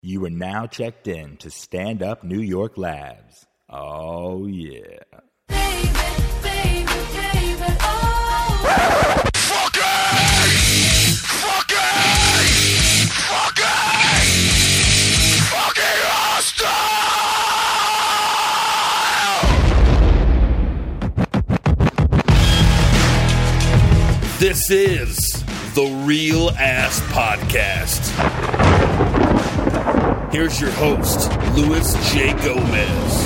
You are now checked in to Stand Up New York Labs. Oh, yeah. Baby, baby, baby, oh. Fucking hostile! This is the Real Ass Podcast. Here's your host, Luis J. Gomez.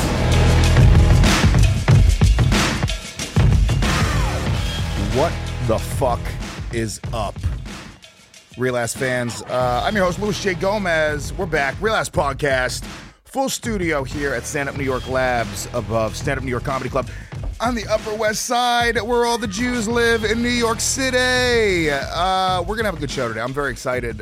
What the fuck is up, Real Ass fans? I'm your host, Luis J. Gomez. We're back, Real Ass Podcast, full studio here at Stand Up New York Labs above Stand Up New York Comedy Club on the Upper West Side, where all the Jews live in New York City. We're gonna have a good show today. I'm very excited.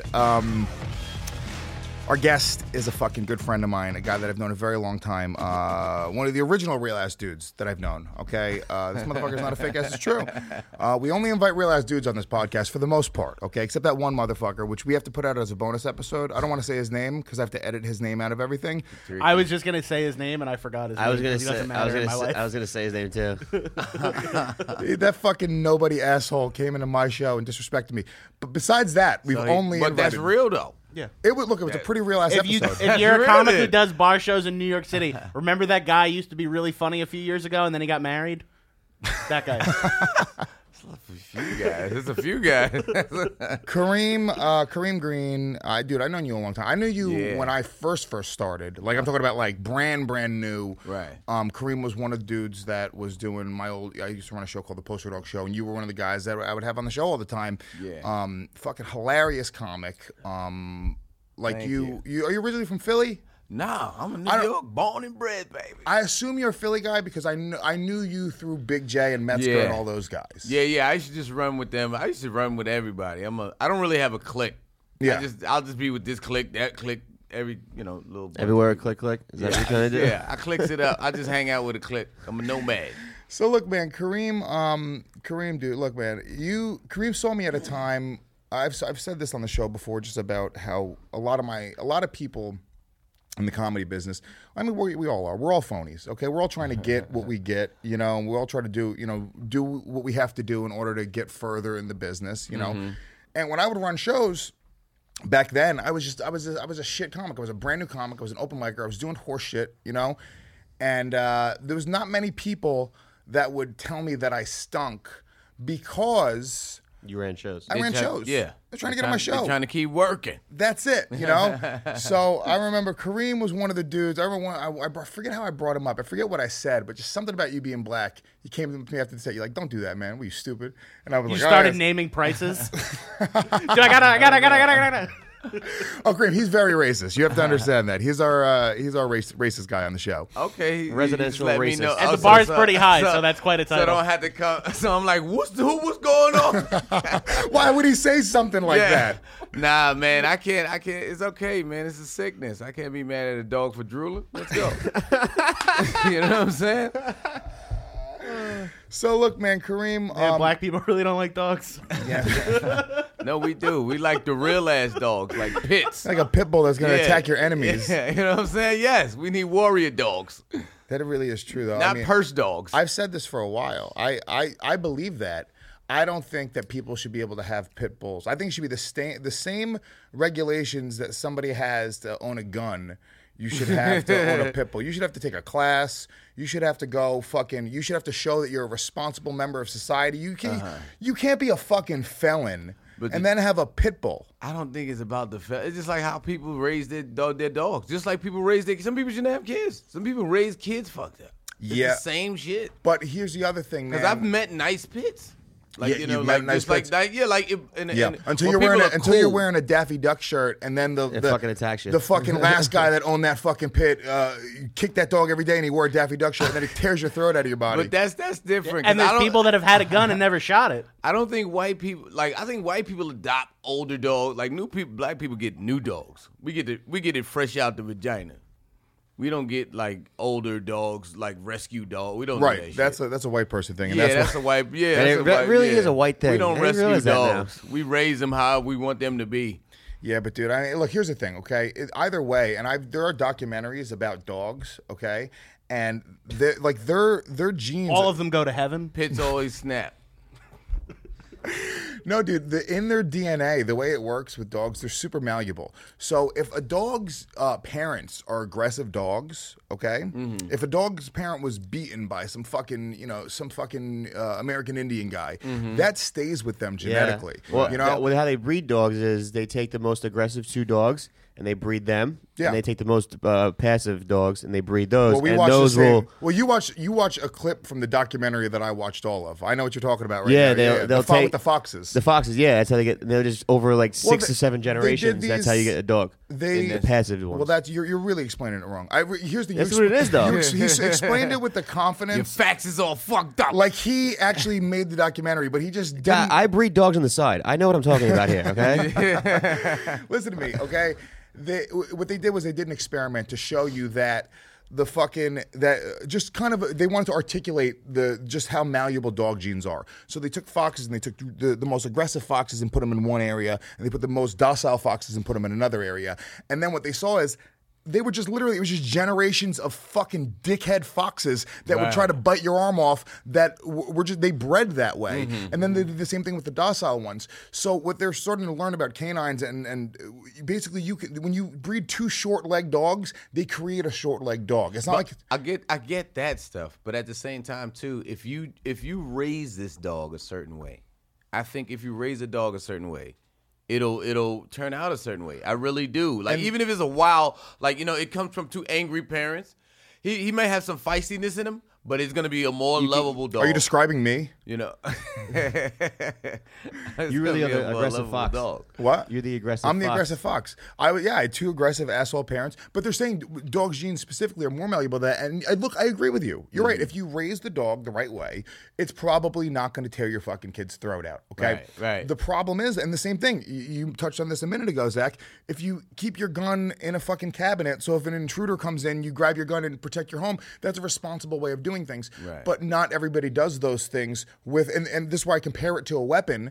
Our guest is a fucking good friend of mine, a guy that I've known a very long time. One of the original Real Ass dudes that I've known, okay? This motherfucker's not a fake ass, it's true. We only invite Real Ass dudes on this podcast for the most part, okay? Except that one motherfucker, which we have to put out as a bonus episode. I don't want to say his name because I have to edit his name out of everything. I was just gonna say his name and I forgot his name. I was gonna He say. doesn't I was matter in my gonna. life. I was gonna say his name too. That fucking nobody asshole came into my show and disrespected me. But besides that, we've only But invited... that's real though. Yeah. It was a pretty Real Ass If, episode. if you're a Really comic who did. does bar shows in New York City, remember that guy used to be really funny a few years ago and then he got married? That guy. There's a few guys. Kareem Green, dude, I've known you a long time. I knew you Yeah. when I first started. Like, I'm talking about like brand new. Right. Kareem was one of the dudes that was doing I used to run a show called the Poster Dog Show, and you were one of the guys that I would have on the show all the time. Yeah. Fucking hilarious comic. Like Thank you, are you originally from Philly? Nah, I'm a New I don't- York born and bred, baby. I assume you're a Philly guy because I knew you through Big J and Metzger Yeah. and all those guys. Yeah. I used to just run with them. I used to run with everybody. I don't really have a clique. Yeah. I'll just be with this clique, that clique, little. Everywhere, click. Is that what you're trying to do? Yeah, I clicks it up. I just hang out with a clique. I'm a nomad. So look, man, Kareem, dude, look, man, Kareem saw me at a time. I've said this on the show before, just about how a lot of people in the comedy business. I mean, we all are. We're all phonies, okay? We're all trying to get what we get, you know. We all try to do what we have to do in order to get further in the business, you know. And when I would run shows back then, I was a shit comic. I was a brand new comic. I was an open micer. I was doing horse shit, you know. And there was not many people that would tell me that I stunk because You ran shows. I ran shows. Yeah. They're trying to get on my show. They're trying to keep working. That's it, you know? So I remember Kareem was one of the dudes. I remember I forget how I brought him up. I forget what I said, but just something about you being black. You came to me after the set. You're like, don't do that, man. Were you stupid? And I was You like, started "Oh, yes." naming prices. Dude, I gotta. Oh, Kareem, he's very racist. You have to understand that. He's our racist guy on the show. Okay. Residential just let me racist. know. And the Oh, bar's pretty high, so that's quite a So I title. don't have to come. So I'm like, what's going on? Why would he say something like that? Nah, man, I can't. It's okay, man. It's a sickness. I can't be mad at a dog for drooling. Let's go. You know what I'm saying? So look, man, Kareem. Man, black people really don't like dogs. No, we do. We like the real ass dogs, like pits. Like a pit bull that's gonna Yeah. attack your enemies. Yeah, you know what I'm saying? Yes, we need warrior dogs, That really is true, though. not purse dogs. I've said this for a while. I believe that. I don't think that people should be able to have pit bulls. I think it should be the same regulations that somebody has to own a gun. You should have to own a pit bull. You should have to take a class. You should have to you should have to show that you're a responsible member of society. You can't be a fucking felon and then have a pit bull. I don't think it's about the It's just like how people raise their dogs. Just like people raise some people shouldn't have kids. Some people raise kids fucked up. It's Yeah. the same shit. But here's the other thing, man. Because I've met nice pits. Like, Yeah, you know, you've met like, nice just like, pits. like, yeah, like, Until when you're people are cool. wearing a Daffy Duck shirt, and then the fucking attacks you. The fucking last guy that owned that fucking pit kicked that dog every day, and he wore a Daffy Duck shirt, and then he tears your throat out of your body. But that's different. 'cause And there's I don't- people that have had a gun and never shot it. I don't think white people I think white people adopt older dogs. Like new people, black people get new dogs. We get it fresh out the vagina. We don't get like older dogs, like rescue dogs. We don't do that right, shit. that's a white person thing. And Yeah, that's that's a white. Yeah, And that's it a white, really yeah. is a white thing. We don't I didn't rescue realize that now. dogs. We raise them how we want them to be. Yeah, but dude, I mean, look. Here's the thing, okay? Either way, and there are documentaries about dogs, okay, and their genes. All of them go to heaven. Pits always snap. No, dude, in their DNA, the way it works with dogs, they're super malleable. So if a dog's parents are aggressive dogs, okay, if a dog's parent was beaten by some fucking American Indian guy, that stays with them genetically. Well, you know, how they breed dogs is they take the most aggressive 2 dogs and they breed them. Yeah. And they take the most passive dogs and they breed those. well, we and watched the those same. will. Well, you watch a clip from the documentary that I watched all of. I know what you're talking about, right? Yeah, now. they'll the fight take with the foxes. The foxes, yeah, that's how they get. They're just over like 6 to 7 they did generations. That's how you these- get a dog. They the passive ones. Well, that's you're really explaining it wrong. Here's the. That's you what it is, though. He explained it with the Your confidence. facts is all fucked up. Like he actually made the documentary, but he just didn't. Yeah, I breed dogs on the side. I know what I'm talking about here. Okay. Listen to me, okay? What they did was they did an experiment to show you that the fucking just kind of they wanted to articulate just how malleable dog genes are. So they took foxes and they took the most aggressive foxes and put them in one area, and they put the most docile foxes and put them in another area. And then what they saw is they were just literally, it was just generations of fucking dickhead foxes that would try to bite your arm off that were just, they bred that way. And then they did the same thing with the docile ones. So what they're starting to learn about canines and basically when you breed 2 short-legged dogs, they create a short-legged dog. It's not like... I get that stuff, but at the same time too, if you raise this dog a certain way, I think if you raise a dog a certain way, it'll turn out a certain way. I really do. Like even if it's a wild, like it comes from 2 angry parents, he may have some feistiness in him, but it's gonna be a more lovable dog. Are you describing me? You know, You really are the aggressive fox. dog. What? You're the aggressive. I'm the fox. aggressive fox. I had 2 aggressive asshole parents, but they're saying dogs' genes specifically are more malleable than that. And look, I agree with you. You're right. If you raise the dog the right way, it's probably not going to tear your fucking kid's throat out. Okay. Right. The problem is, and the same thing, you touched on this a minute ago, Zach. If you keep your gun in a fucking cabinet, so if an intruder comes in, you grab your gun and protect your home. That's a responsible way of doing things. Right. But not everybody does those things with, and this is why I compare it to a weapon.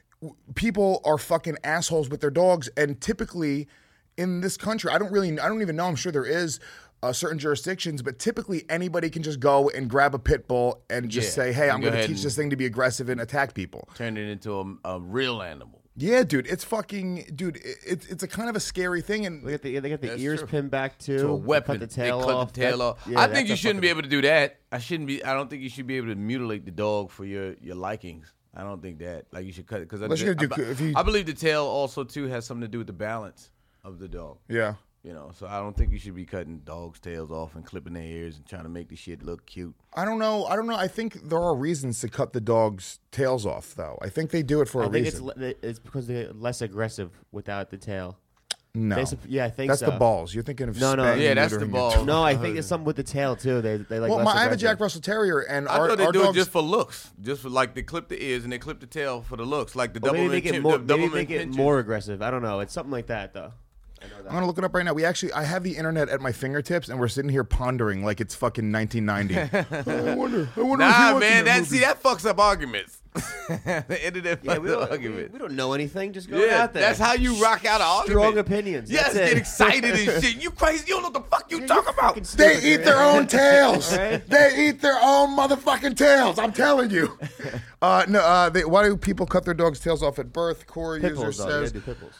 People are fucking assholes with their dogs, and typically in this country, I don't even know. I'm sure there is certain jurisdictions, but typically anybody can just go and grab a pit bull and just say, "Hey, I'm go going to ahead teach and this thing to be aggressive and attack people." Turn it into a real animal. Yeah, dude, it's fucking, dude. It's a kind of a scary thing, and They got the That's ears true. pinned back too. To a weapon. Cut the tail they cut off. the tail That- off. yeah, I that's think you a shouldn't be fucking- able to do that. I don't think you should be able to mutilate the dog for your likings. I don't think that. Like you should cut it because Unless you're gonna I believe the tail also too has something to do with the balance of the dog. yeah. So I don't think you should be cutting dogs' tails off and clipping their ears and trying to make the shit look cute. I don't know. I think there are reasons to cut the dogs' tails off, though. I think they do it for a I think reason. it's because they're less aggressive without the tail. No, Yeah, I think that's so. the balls. You're thinking of No, no. spaying Yeah, and that's the neutering ball. your- No, I think it's something with the tail too. They like. Well, less I have a aggressive. Jack Russell Terrier, and I our thought they do dogs it just for looks, just for like they clip the ears and they clip the tail for the looks, like the Or maybe Doberman. make it chin- more. the Maybe Doberman make it pinches. more aggressive. I don't know. It's something like that though. I'm gonna look it up right now. I have the internet at my fingertips, and we're sitting here pondering like it's fucking 1990. I wonder if he Nah, was man, in that that movie. that fucks up arguments. The internet Yeah, fucks we up don't, arguments. we don't know anything. Just go Yeah, out there. that's how you rock out an argument. Strong opinions. Yes, That's it. get excited and shit. You crazy? You don't know what the fuck you talking about. fucking They stupid, eat man. their own tails. Right? They eat their own motherfucking tails. I'm telling you. Why do people cut their dogs' tails off at birth? Core Pit user bulls, though. You says. gotta do pit bulls.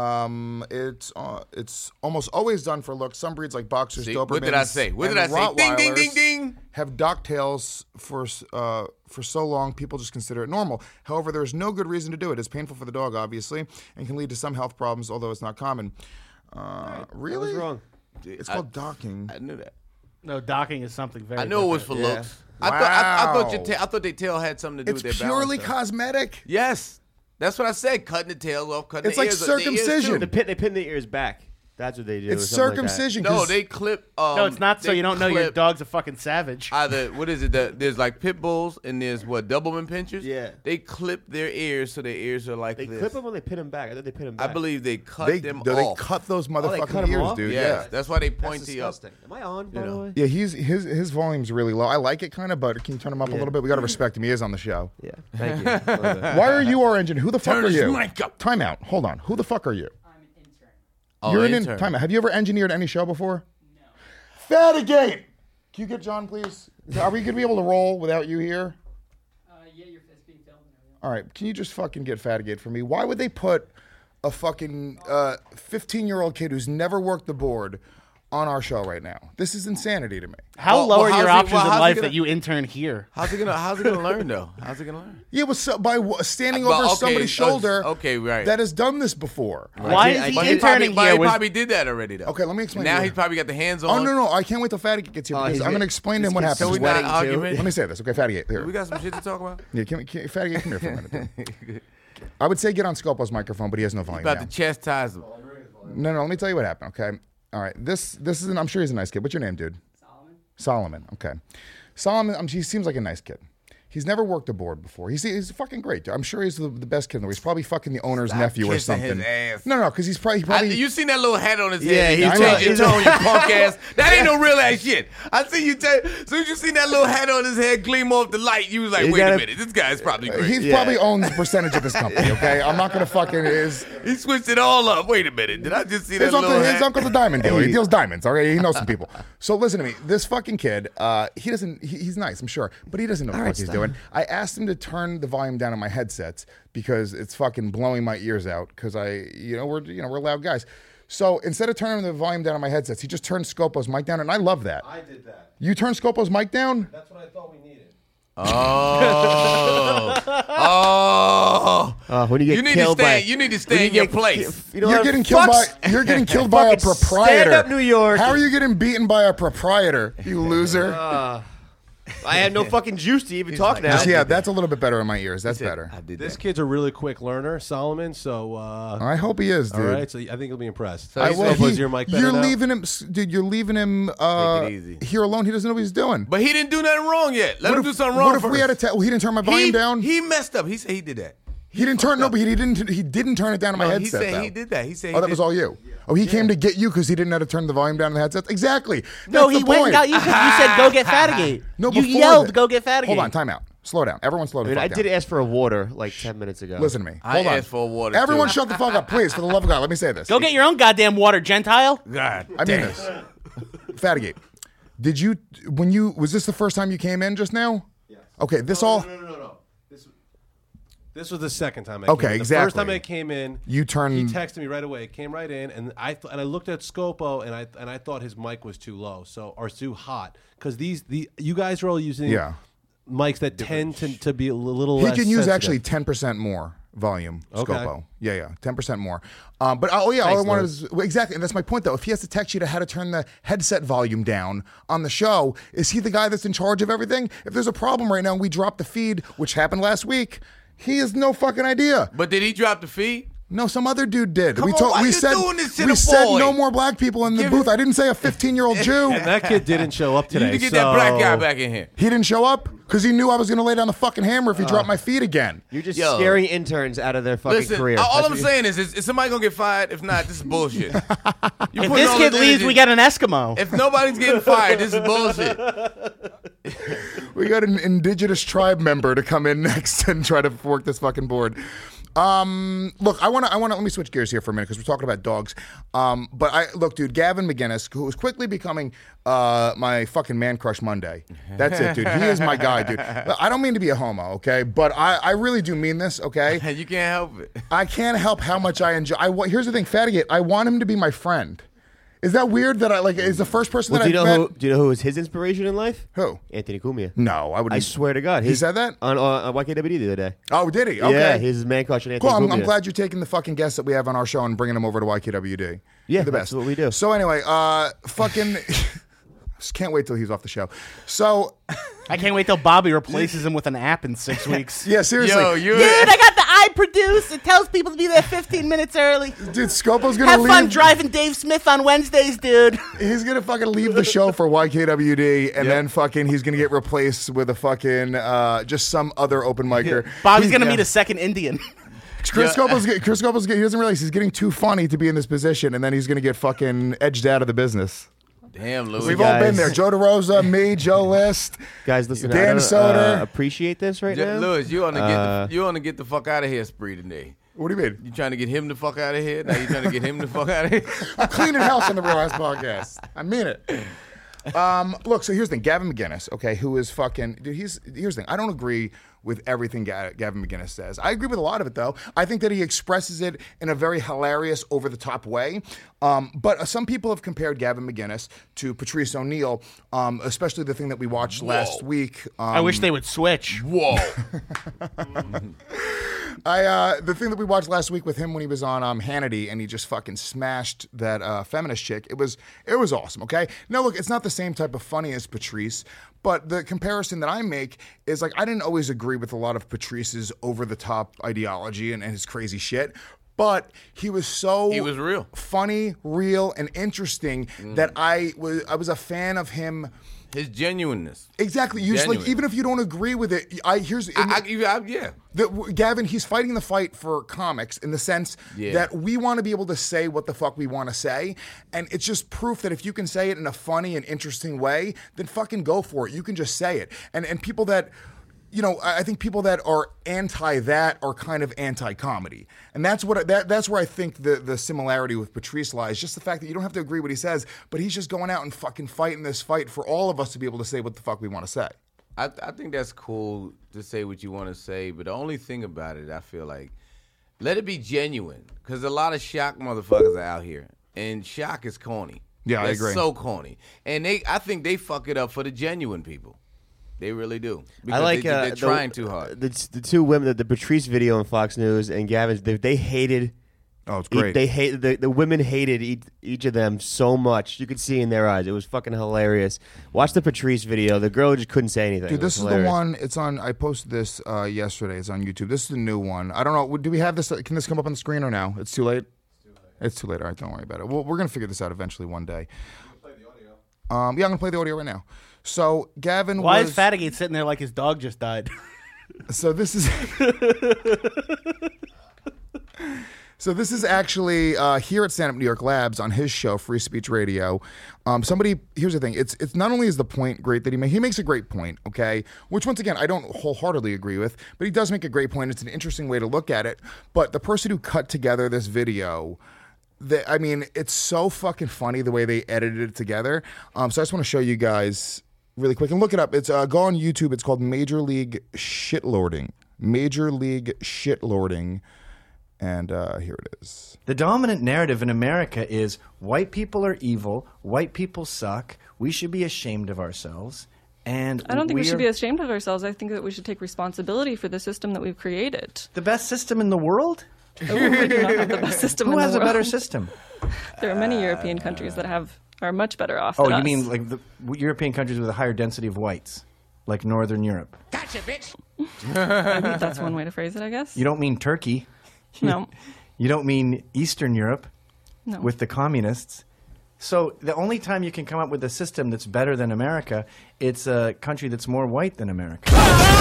It's almost always done for looks. Some breeds like boxers, See, Dobermans, what did I say? What and did I say? Ding, ding, ding, Rottweilers ding. Have dock tails for so long, people just consider it normal. However, there is no good reason to do it. It's painful for the dog, obviously, and can lead to some health problems, although it's not common. Really? I was wrong. It's called docking. I knew that. No, docking is something very. I knew it was for different. looks. I thought Wow. I thought their tail had something to do It's with their purely balance. cosmetic. Yes, that's what I said. Cutting the tails off, cutting It's the like ears. the ears, circumcision. too. They pin their ears back. That's what they do. It's or something like that. circumcision. No, 'cause they clip. No, it's not. So they you don't know your clip dog's a fucking savage. Either what is it? There's like pit bulls and there's what Doberman pinchers. Yeah. they clip their ears so their ears are like They this. clip them or they pin them back. I thought they pin them I back. believe they cut they them they off. cut those they motherfucking cut 'em ears, off? dude. Yes, Yeah. that's why they That's pointy up. disgusting. Am I on, by You the know. way? Yeah, his volume's really low. I like it kind of, but can you turn him up a Yeah. little bit? We got to respect him. He is on the show. Yeah. Thank you. A little bit. Why are you our engine? Who the fuck Turn are his you? mic up. Time out. Hold on. Who the fuck are you? I'm an Oh, You're an intern. time out. Have you ever engineered any show before? No. Fatigate! Can you get John, please? Are we going to be able to roll without you here? Yeah, it's being filmed and everything. All right, can you just fucking get Fatigate for me? Why would they put a fucking 15-year-old kid who's never worked the board on our show right now? This is insanity to me. How Well, low well, are how's your he- options well, in how's he life gonna- that you intern here? How's he gonna learn though? How's he gonna learn? Yeah, but by standing But, over okay, somebody's so- shoulder okay, right. that has done this before. Why is he interning But here? he Was- probably did that already though. Okay, let me explain Now to you. he's probably got the hands on. Oh, no, I can't wait till Fatigate gets here because he's I'm going to get- explain to him what his happens. So we not wedding, too. arguing. Let me say this, okay, Fatigate, here. We got some shit to talk about. Yeah, Fatigate, come here for a minute. dude. I would say get on Scopo's microphone, but he has no volume About now. to chastise him. No, let me tell you what happened, okay? All right, this is, I'm sure he's a nice kid. What's your name, dude? Solomon, okay. Solomon, he seems like a nice kid. He's never worked a board before. He's fucking great. Dude. I'm sure he's the best kid in the world. He's probably fucking the owner's nephew or kissing his something. ass. No, because he's probably You seen that little hat on his Yeah, head? he you told- changed your tone, you punk ass. That ain't no real ass shit. I see you. As soon as you seen that little hat on his head gleam off the light, you was like, He's "Wait a got a- minute, this guy's probably great." he probably owns a percentage of this company, okay? I'm not going to fucking... He switched it all up. Wait a minute, did I just see that His little hat? uncle's a diamond dealer. He deals diamonds, all right? He knows some people. So listen to me. This fucking kid, he's nice, I'm sure, but he doesn't know what the fuck he's doing. I asked him to turn the volume down on my headsets because it's fucking blowing my ears out because we're loud guys. So instead of turning the volume down on my headsets, he just turned Scopo's mic down, and I love that. I did that. You turned Scopo's mic down? That's what I thought we needed. When you get You need to killed by, stay. You need to stay in your place. You know You're what? getting killed Fucks. by a Fucking proprietor. stand up New York. How are you getting beaten by a proprietor, you loser? I had no fucking juice to even talk now. Yeah, that's a little bit better in my ears. That's better. I did This that. kid's a really quick learner, Solomon. So, I hope he is, dude. all right. So I think he'll be impressed. So So was your mic better you're now? leaving him, dude. You're leaving him Take it easy. here alone. He doesn't know what he's doing. But he didn't do nothing wrong yet. Let him do something wrong What if first. we had a? Well, he didn't turn my volume down. He messed up. He said he did that. He didn't turn. No, but he didn't. He didn't turn it down on my No, headset. he said though. he did that. He said. Oh, that was all you. Oh, he came to get you because he didn't know how to turn the volume down on the headsets. Exactly. No, That's he the went and point. got you because you said go get Fatigate. No, you before yelled that- go get Fatigate. Hold on, time out. Slow down. Everyone, slow I mean, the I fuck did down. ask for a water like 10 minutes ago. Listen to me. I Hold on. asked for a water, Everyone, too. shut the fuck up, please. For the love of God, let me say this. Go get your own goddamn water, Gentile. God. I mean this. Fatigate. Did you? Was this the first time you came in just now? Yes. Okay. This all. No. This was the second time I Okay, came in. The exactly. first time I came in, You turned- He texted me right away. Came right in, and I looked at Scopo, and I thought his mic was too low, or too hot, because you guys are all using Yeah. mics that tend to be a little. He less can use sensitive. actually 10% more volume. Okay. Scopo. Yeah, 10% more. But all I wanted is exactly, and that's my point though. If he has to text you to how to turn the headset volume down on the show, is he the guy that's in charge of everything? If there's a problem right now and we drop the feed, which happened last week, he has no fucking idea. But did he drop the feed? No, some other dude did. Come on, why we you said doing this to we the said boy? no more black people in the Give booth. it- I didn't say a 15-year-old Jew. And that kid didn't show up You today. need to get so that black guy back in here. He didn't show up because he knew I was going to lay down the fucking hammer if he dropped my feed again. You're just Yo. scaring interns out of their fucking Listen, career. all That's I'm what you- saying is somebody gonna get fired? If not, this is bullshit. If this kid leaves, we get an Eskimo. If nobody's getting fired, this is bullshit. We got an indigenous tribe member to come in next and try to work this fucking board. Look, I want to let me switch gears here for a minute because we're talking about dogs. Look, dude, Gavin McGinnis, who is quickly becoming my fucking man crush Monday. That's it, dude. He is my guy, dude. I don't mean to be a homo, okay, but I really do mean this, okay. You can't help it. I can't help how much I enjoy. Here's the thing, Fatigate. I want him to be my friend. Is that weird that is the first person Well, that do you I've know met? do you know who was his inspiration in life? Who? Anthony Cumia. No, I would. I swear to God, He said that? on YKWd the other day. Oh, did he? Okay. Yeah, he's his man crush on Cool. Anthony I'm Cumia. glad you're taking the fucking guests that we have on our show and bringing them over to YKWd. Yeah, You're the that's best. what we do. So anyway, fucking. Just can't wait till he's off the show. So I can't wait till Bobby replaces him with an app in 6 weeks. yeah, seriously, Yo, you. Dude, I got the iProduce. It tells people to be there 15 minutes early. dude, Scopo's gonna Have leave. fun driving Dave Smith on Wednesdays, dude. He's gonna fucking leave the show for YKWd, and then fucking he's gonna get replaced with a fucking just some other open micer. Bobby's gonna meet a second Indian. Chris Scopo's he doesn't realize he's getting too funny to be in this position, and then he's gonna get fucking edged out of the business. Damn, Louis. We've all been guys. there. Joe DeRosa, me, Joe List. Guys, listen, Dan I don't Soder. appreciate this right now. Louis, you want to get the fuck out of here spree today. What do you mean? You trying to get him the fuck out of here? Now you trying to get him the fuck out of here? I'm cleaning house on the Real House podcast. I mean it. Look, so here's the thing. Gavin McInnes, okay, who is fucking... Dude, here's the thing. I don't agree with everything Gavin McInnes says. I agree with a lot of it, though. I think that he expresses it in a very hilarious, over-the-top way. But some people have compared Gavin McInnes to Patrice O'Neal, especially the thing that we watched last week. I wish they would switch. Whoa. The thing that we watched last week with him when he was on Hannity and he just fucking smashed that feminist chick. It was awesome. Okay. Now look, it's not the same type of funny as Patrice, but the comparison that I make is like I didn't always agree with a lot of Patrice's over the top ideology and his crazy shit. But he was real, funny, real, and interesting that I was a fan of him. His genuineness. Exactly. You just, like, even if you don't agree with it, Gavin, he's fighting the fight for comics in the sense that we want to be able to say what the fuck we want to say. And it's just proof that if you can say it in a funny and interesting way, then fucking go for it. You can just say it. And people that... You know, I think people that are anti that are kind of anti-comedy, and that's what that's where I think the similarity with Patrice lies. Just the fact that you don't have to agree what he says, but he's just going out and fucking fighting this fight for all of us to be able to say what the fuck we want to say. I think that's cool to say what you want to say, but the only thing about it, I feel like, let it be genuine, because a lot of shock motherfuckers are out here, and shock is corny. Yeah, That's I agree. So corny, and I think they fuck it up for the genuine people. They really do. Because I like they're trying too hard. The two women, the Patrice video on Fox News and Gavin's, they hated. Oh, it's great. They hate the women hated each of them so much. You could see in their eyes. It was fucking hilarious. Watch the Patrice video. The girl just couldn't say anything. Dude, this is the one. It's on. I posted this yesterday. It's on YouTube. This is the new one. I don't know. Do we have this? Can this come up on the screen or no? It's too late. It's too late. All right, don't worry about it. Well, we're gonna figure this out eventually one day. Play the audio. I'm gonna play the audio right now. So Gavin, why is Fatigate sitting there like his dog just died? So this is. So this is actually here at Stand Up New York Labs on his show, Free Speech Radio. Here's the thing. It's not only is the point great that he makes a great point, okay? Which, once again, I don't wholeheartedly agree with, but he does make a great point. It's an interesting way to look at it. But the person who cut together this video... it's so fucking funny the way they edited it together. So I just want to show you guys really quick and look it up. It's go on YouTube. It's called Major League Shitlording. Major League Shitlording. And here it is. The dominant narrative in America is white people are evil, white people suck, we should be ashamed of ourselves. And I don't think we should be ashamed of ourselves. I think that we should take responsibility for the system that we've created. The best system in the world? We do not have the best system in the world. Who has a better system? There are many European countries that are much better off Oh, than you us. mean like the European countries with a higher density of whites, like Northern Europe? Gotcha, bitch! I think that's one way to phrase it, I guess. You don't mean Turkey. No. You don't mean Eastern Europe No. with the communists. So the only time you can come up with a system that's better than America, it's a country that's more white than America.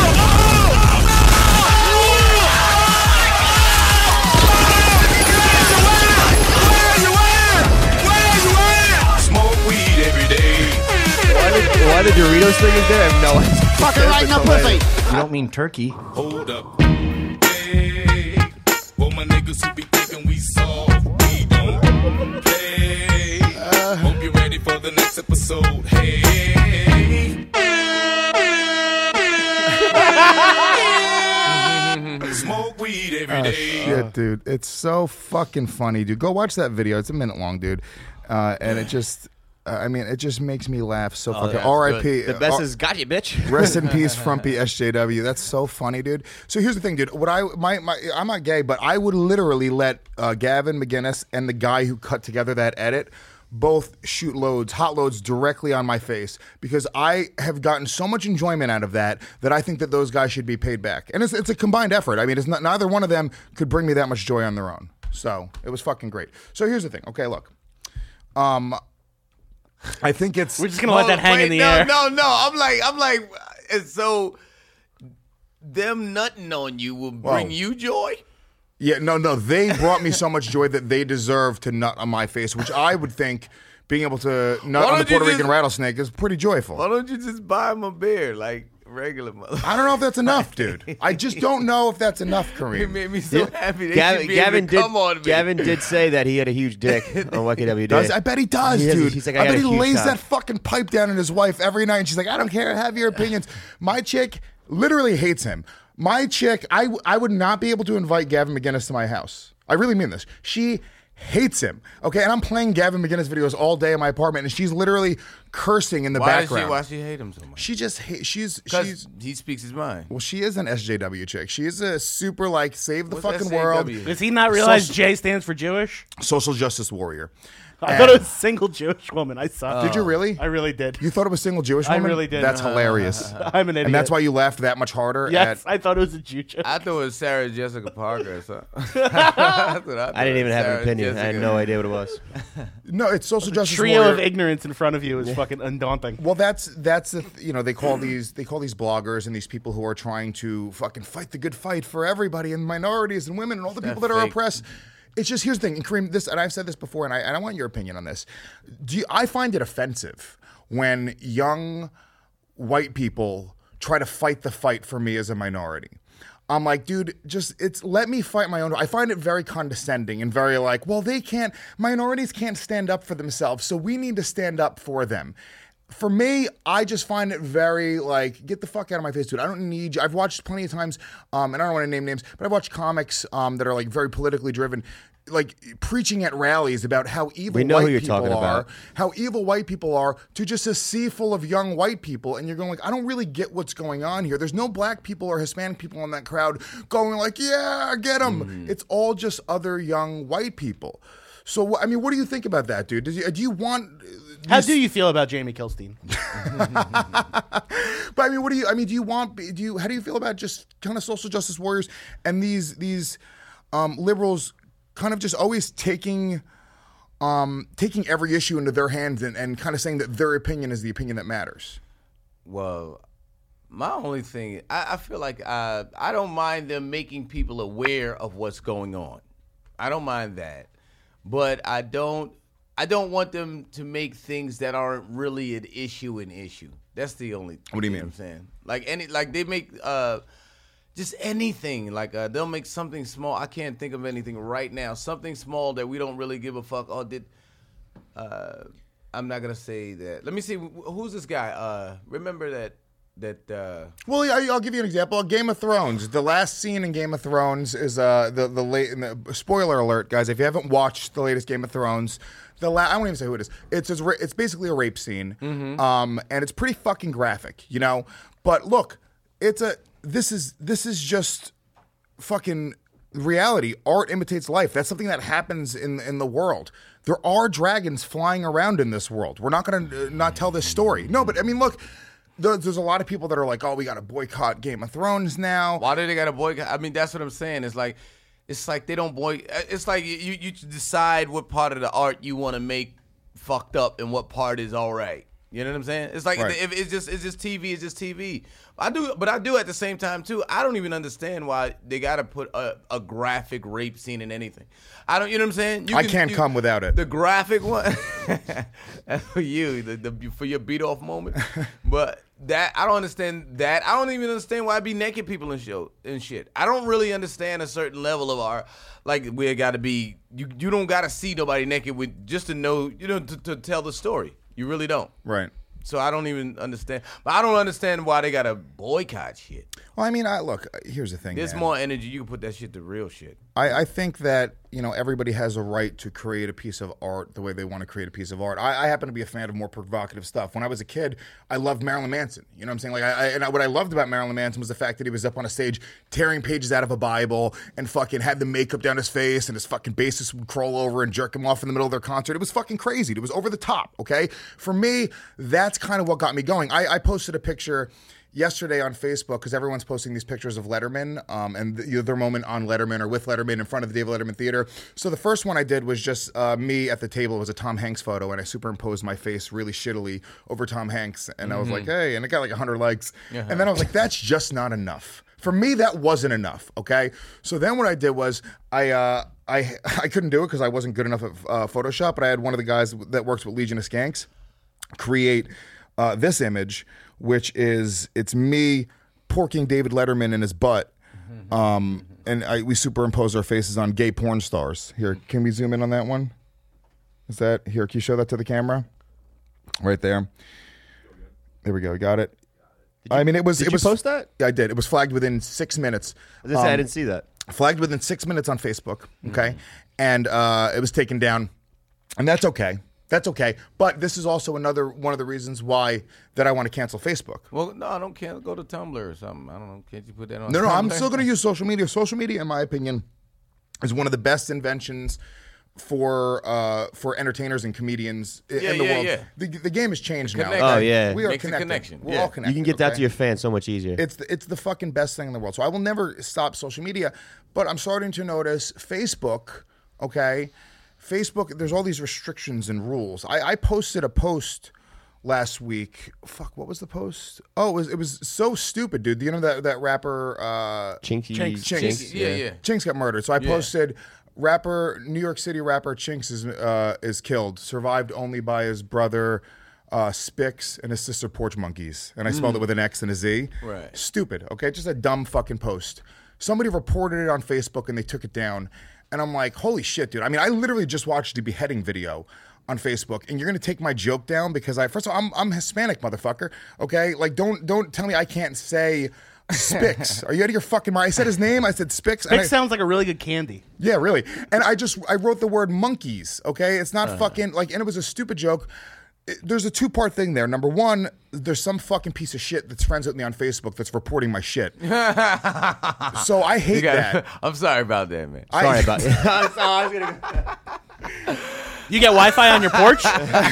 Smoke weed every day. Why the Doritos thing is there? I have no idea. Fucking right in the pussy. You don't mean Turkey. Hold up. Hey, for my niggas who be thinking we soft, we don't play. Hope you're ready for the next episode. Hey. Smoke weed every day. Shit, dude. It's so fucking funny, dude. Go watch that video. It's a minute long, dude. And it just... it just makes me laugh so fucking. R.I.P. The best is got you, bitch. Rest in peace, Frumpy SJW. That's so funny, dude. So here's the thing, dude. I'm not gay, but I would literally let Gavin McInnes and the guy who cut together that edit both shoot hot loads directly on my face because I have gotten so much enjoyment out of that I think that those guys should be paid back. And it's a combined effort. I mean, it's not, neither one of them could bring me that much joy on their own. So it was fucking great. So here's the thing. Okay, look. I think it's... We're just going to let that hang in the air. No. I'm like, and so them nutting on you will bring you joy? Yeah, no. They brought me so much joy that they deserve to nut on my face, which I would think being able to nut on the Puerto Rican rattlesnake is pretty joyful. Why don't you just buy him a beer? Like, regular mother. I don't know if that's enough, dude. I just don't know if that's enough, It Kareem. made me so happy. They Gavin, should be able to come on me. Gavin did say that he had a huge dick on YKWd. I bet he does, He has- dude. he's like, I got bet a he huge lays cock. that fucking pipe down in his wife every night, and she's like, I don't care, have your opinions. My chick literally hates him. My chick, I would not be able to invite Gavin McGinnis to my house. I really mean this. She hates him. Okay, and I'm playing Gavin McGinnis videos all day in my apartment, and she's literally cursing in the background. Why she hate him so much? She just hates. She's Because he speaks his mind. well, she is an SJW chick. She is a super like save the What's fucking SJW? world, Does he not realize Social- J stands for Jewish? social justice warrior. I thought it was single Jewish woman. I suck. Did you really? I really did. You thought it was single Jewish I woman? really did. That's hilarious. I'm an idiot. And that's why you laughed that much harder Yes, at I thought it was a Jew joke. I thought it was Sarah Jessica Parker or something. That's what I didn't even have an Sarah opinion. I had Jessica. no idea what it was. No, it's social justice Trio warrior. of ignorance in front of you is fucking undaunting. Well, that's the they call these bloggers and these people who are trying to fucking fight the good fight for everybody and minorities and women and all the people that are fake. oppressed. It's just here's the thing, and Kareem, this, and I've said this before, and I want your opinion on this. I find it offensive when young white people try to fight the fight for me as a minority. I'm like, dude, let me fight my own. I find it very condescending and very like, well, minorities can't stand up for themselves, so we need to stand up for them. For me, I just find it very like, get the fuck out of my face, dude. I don't need you. I've watched plenty of times, and I don't want to name names, but I've watched comics that are like very politically driven, like preaching at rallies about how evil We know white who you're people talking are, about. how evil white people are, to just a sea full of young white people, and you're going like, I don't really get what's going on here. There's no black people or Hispanic people in that crowd going like, yeah, get them. Mm-hmm. It's all just other young white people. So, I mean, what do you think about that, dude? Do you want? How do you feel about Jamie Kilstein? But I mean, how do you feel about just kind of social justice warriors and these liberals kind of just always taking every issue into their hands and kind of saying that their opinion is the opinion that matters? Well, my only thing, I feel like I don't mind them making people aware of what's going on. I don't mind that. But I don't want them to make things that aren't really an issue. That's the only thing. What do you mean? I'm saying? Like they make just anything. Like they'll make something small. I can't think of anything right now. Something small that we don't really give a fuck. I'm not gonna say that. Let me see. Who's this guy? Remember that. Well, I'll give you an example. Game of Thrones. The last scene in Game of Thrones is the spoiler alert, guys. If you haven't watched the latest Game of Thrones, I won't even say who it is. It's basically a rape scene, and it's pretty fucking graphic, you know. But look, this is just fucking reality. Art imitates life. That's something that happens in the world. There are dragons flying around in this world. We're not going to not tell this story. No, but I mean, look. There's a lot of people that are like, oh, we got to boycott Game of Thrones now. Why do they got to boycott? I mean, that's what I'm saying. It's like they don't boycott. It's like you decide what part of the art you want to make fucked up and what part is all right. You know what I'm saying? It's like Right. if it's just TV, it's just TV. I do at the same time too. I don't even understand why they got to put a graphic rape scene in anything. I don't. You know what I'm saying? I can't come without it. The graphic one. That's for you, for your beat off moment. But that I don't understand that. I don't even understand why I be naked people and shit. I don't really understand a certain level of our we got to be. You don't got to see nobody naked with just to know to tell the story. You really don't. Right. So I don't even understand. But I don't understand why they got to boycott shit. Well, I mean, look, here's the thing. There's man. more energy. You can put that shit to real shit. I think that, everybody has a right to create a piece of art the way they want to create a piece of art. I happen to be a fan of more provocative stuff. When I was a kid, I loved Marilyn Manson. You know what I'm saying? What I loved about Marilyn Manson was the fact that he was up on a stage tearing pages out of a Bible and fucking had the makeup down his face and his fucking bassist would crawl over and jerk him off in the middle of their concert. It was fucking crazy. It was over the top, okay? For me, that's kind of what got me going. I posted a picture yesterday on Facebook because everyone's posting these pictures of Letterman and their moment on Letterman or with Letterman in front of the David Letterman Theater. So the first one I did was just me at the table. It was a Tom Hanks photo, and I superimposed my face really shittily over Tom Hanks, and I was like, hey, and it got like 100 likes. And then I was like, that's just not enough. For me, that wasn't enough, okay? So then what I did was I couldn't do it because I wasn't good enough at Photoshop, but I had one of the guys that works with Legion of Skanks create this image which is it's me porking David Letterman in his butt. And we superimpose our faces on gay porn stars. Here, can we zoom in on that one? Is that here? Can you show that to the camera? Right there. There we go. Got it. It was. Did you post that? Yeah, I did. It was flagged within 6 minutes. I didn't see that. Flagged within 6 minutes on Facebook. Okay, and it was taken down, and that's okay. That's okay. But this is also another one of the reasons why that I want to cancel Facebook. Well, no, I don't care. Go to Tumblr or something. I don't know. Can't you put that on? No, Tumblr? I'm still going to use social media. Social media, in my opinion, is one of the best inventions for entertainers and comedians in the world. Yeah. The game has changed now. Connect. Oh, yeah. We are Makes a connected. connection. We're Yeah. all connected. You can get that okay? to your fans so much easier. It's the fucking best thing in the world. So I will never stop social media, but I'm starting to notice Facebook. Okay, Facebook. There's all these restrictions and rules. I posted a post last week. Fuck, what was the post? Oh, it was so stupid, dude. You know that rapper Chinky. Chinks. Yeah. Chinks got murdered. So I posted New York City rapper Chinks is killed, survived only by his brother Spix and his sister Porch Monkeys. And I spelled it with an X and a Z. Right. Stupid, okay? Just a dumb fucking post. Somebody reported it on Facebook and they took it down. And I'm like, holy shit, dude. I mean, I literally just watched the beheading video on Facebook, and you're gonna take my joke down because first of all, I'm Hispanic, motherfucker. Okay? Like, don't tell me I can't say Spix. Are you out of your fucking mind? I said his name. I said Spix. Spix sounds like a really good candy. Yeah, really. And I wrote the word monkeys, okay? It's not fucking, like, and it was a stupid joke. There's a two-part thing there. Number one, there's some fucking piece of shit that's friends with me on Facebook that's reporting my shit. So I hate that. I'm sorry about that, man. Sorry about it. You get Wi-Fi on your porch?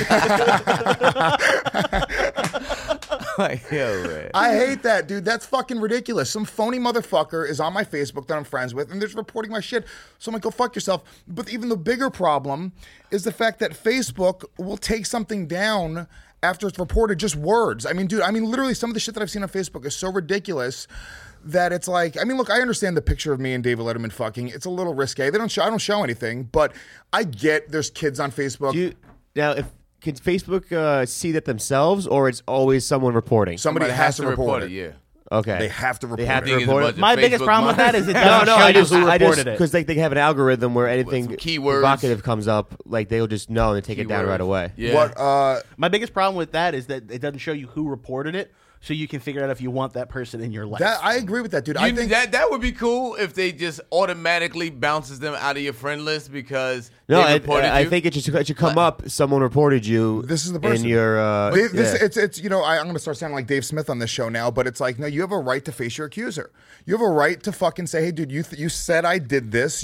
Like, yo, man. I hate that, dude. That's fucking ridiculous. Some phony motherfucker is on my Facebook that I'm friends with, and they're just reporting my shit. So I'm like, go fuck yourself. But even the bigger problem is the fact that Facebook will take something down after it's reported just words. I mean, dude, literally some of the shit that I've seen on Facebook is so ridiculous that it's like, I mean, look, I understand the picture of me and David Letterman fucking. It's a little risque. I don't show anything, but I get there's kids on Facebook. Can Facebook see that themselves, or it's always someone reporting? Somebody has to report it. Yeah. Okay. They have to report They have to I think it's a report bunch it. of My biggest Facebook problem with that is it No, doesn't no, show I you just who reported it. because they have an algorithm where anything some keywords. provocative comes up, like they'll just know and they take it down Keywords. right away. Yeah. What? My biggest problem with that is that it doesn't show you who reported it, so you can figure out if you want that person in your life. I agree with that, dude. I think that would be cool if they just automatically bounces them out of your friend list because No, they reported I you. think it should come up. Someone reported you. This is the person. in your. It's I'm going to start sounding like Dave Smith on this show now, but it's like, no, you have a right to face your accuser. You have a right to fucking say, hey, dude, you said I did this.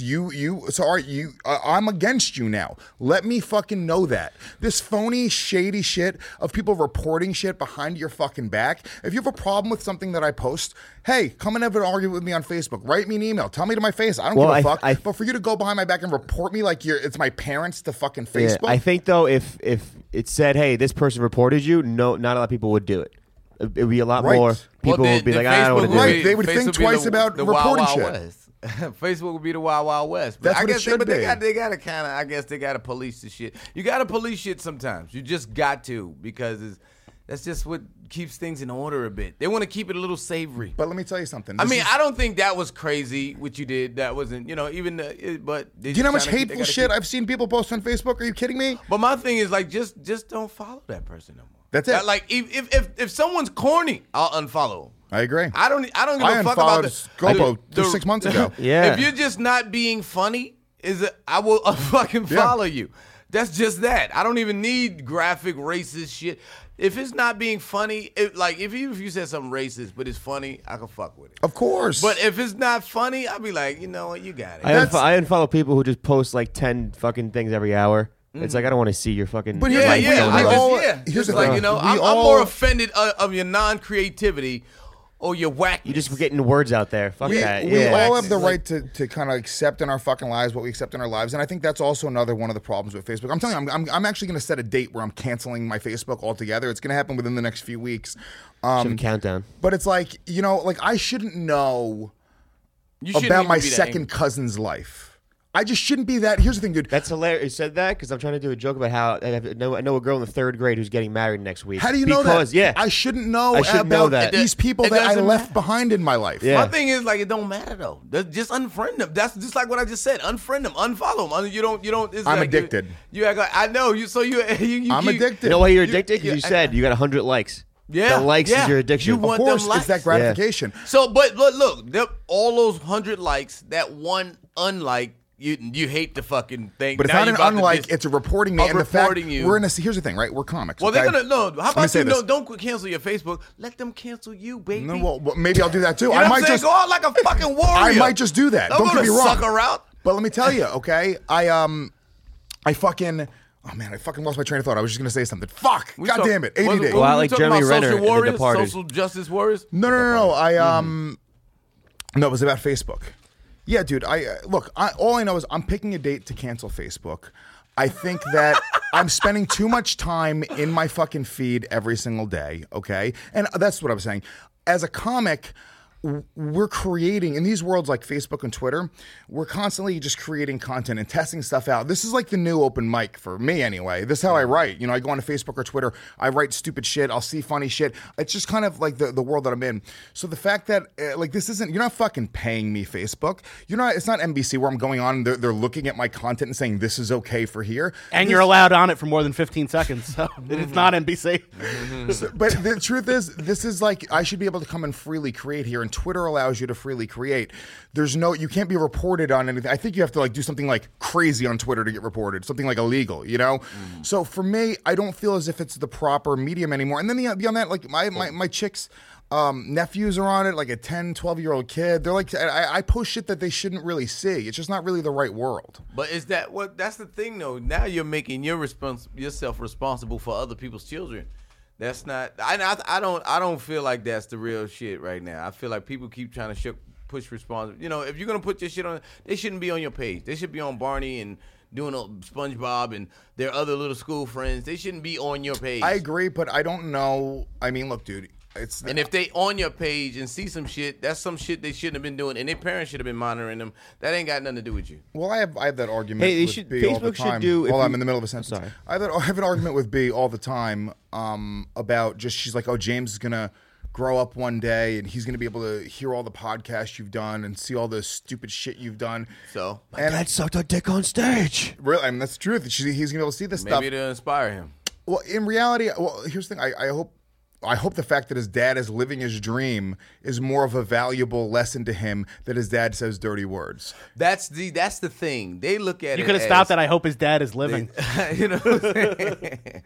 I'm against you now. Let me fucking know that. This phony, shady shit of people reporting shit behind your fucking back. If you have a problem with something that I post, hey, come and have an argument with me on Facebook. Write me an email. Tell me to my face. I don't give a fuck. But for you to go behind my back and report me like it's my parents to fucking Facebook. Yeah, I think though, if it said, "Hey, this person reported you," no, not a lot of people would do it. It'd be a lot Right. more people Well, would be then like, "I don't want to do Right. it." They would think twice about the reporting Wild Wild shit. West. Facebook would be the Wild Wild West. But That's I what it guess should they be. got to kind of. I guess they got to police the shit. You got to police shit sometimes. You just got to because that's just what keeps things in order a bit. They want to keep it a little savory. But let me tell you something. I don't think that was crazy what you did. That wasn't, even. But Do you know how much hateful shit I've seen people post on Facebook? Are you kidding me? But my thing is like, just don't follow that person no more. That's it. Like if someone's corny, I'll unfollow. I agree. I don't give a fuck unfollowed about Scopo 6 months ago. Yeah. If you're just not being funny, I will fucking follow you. That's just that. I don't even need graphic racist shit. If it's not being funny, if you said something racist but it's funny, I can fuck with it. Of course. But if it's not funny, I'll be like, you know what, you got it. I unfollow people who just post like 10 fucking things every hour. It's like I don't want to see your fucking. But life here's going we on. all- Here's here's the like, thing. I'm more offended of your non-creativity or your whack. You just getting words out there. Fuck that. We Yeah. all have the right to kind of accept in our fucking lives what we accept in our lives, and I think that's also another one of the problems with Facebook. I'm telling you, I'm actually going to set a date where I'm canceling my Facebook altogether. It's going to happen within the next few weeks. Should have a countdown. But it's like, I shouldn't know You shouldn't about even my be that second angry. cousin's life. I just shouldn't be that. Here's the thing, dude. That's hilarious. You said that because I'm trying to do a joke about how I know a girl in the 3rd grade who's getting married next week. How do you know that? Because, yeah. I shouldn't know I shouldn't about know that. these people It that I doesn't left matter. behind in my life. Yeah. My thing is like it don't matter though. Just unfriend them. That's just like what I just said. Unfriend them. Unfollow them. You don't. It's I'm like addicted. You act like I know you. So you. I'm keep- addicted. You know why you're addicted? Because you I- said you got 100 likes. Yeah, The likes yeah. is your addiction. You want Of course, them likes. it's that gratification. So, but look, all those 100 likes, that one unlike, you hate the fucking thing. But it's Now not you an about to unlike. dis- It's a reporting me. of And the fact reporting you. we're in a. Here's the thing, right? We're comics. Well, okay? they're gonna no. How Let me about say you? this. Don't cancel your Facebook. Let them cancel you, baby. No, well, maybe I'll do that too. You know I what might I'm saying? just Go out like a fucking warrior. I might just do that. Don't go get me the wrong. Sucker out. But let me tell you, okay? I fucking. Oh man, I fucking lost my train of thought. I was just gonna say something. Fuck! God damn it! ADD. Well, I like Jeremy Renner in The warriors, Departed. social justice warriors. No. No, it was about Facebook. Yeah, dude. All I know is I'm picking a date to cancel Facebook. I think that I'm spending too much time in my fucking feed every single day. Okay, and that's what I was saying. As a comic, we're creating in these worlds like Facebook and Twitter, we're constantly just creating content and testing stuff out. This is like the new open mic for me anyway. This is how I write. You know, I go on to Facebook or Twitter, I write stupid shit, I'll see funny shit. It's just kind of like the world that I'm in. So the fact that like this isn't, you're not fucking paying me, Facebook. It's not NBC where I'm going on and they're looking at my content and saying this is okay for here. And you're allowed on it for more than 15 seconds, so it's not NBC. But the truth is, this is like I should be able to come and freely create here, and Twitter allows you to freely create. You can't be reported on anything. I think you have to like do something like crazy on Twitter to get reported, something like illegal, you know? So for me, I don't feel as if it's the proper medium anymore. And then beyond that, like my chicks, nephews are on it, like a 10, 12-year-old kid. They're like, I post shit that they shouldn't really see. It's just not really the right world. But is that what? That's the thing, though. Now you're making yourself responsible for other people's children. That's not. I don't feel like that's the real shit right now. I feel like people keep trying to push responsibility. You know, if you're gonna put your shit on, they shouldn't be on your page. They should be on Barney and doing a SpongeBob and their other little school friends. They shouldn't be on your page. I agree, but I don't know. I mean, look, dude. And if they on your page and see some shit, that's some shit they shouldn't have been doing, and their parents should have been monitoring them. That ain't got nothing to do with you. Well, I have that argument. Hey, they with should- B all the Facebook should time. do- if Hold on, you- I'm in the middle of a sentence. Sorry. I have an argument with B all the time about just she's like, oh, James is gonna grow up one day and he's gonna be able to hear all the podcasts you've done and see all the stupid shit you've done. So, and Dad sucked a dick on stage. really, I mean, that's the truth. He's gonna be able to see this stuff. maybe it'll inspire him. Well, in reality, here's the thing. I hope the fact that his dad is living his dream is more of a valuable lesson to him that his dad says dirty words. That's the thing. They look at it. You could have stopped that. I hope his dad is living. You know what I'm saying?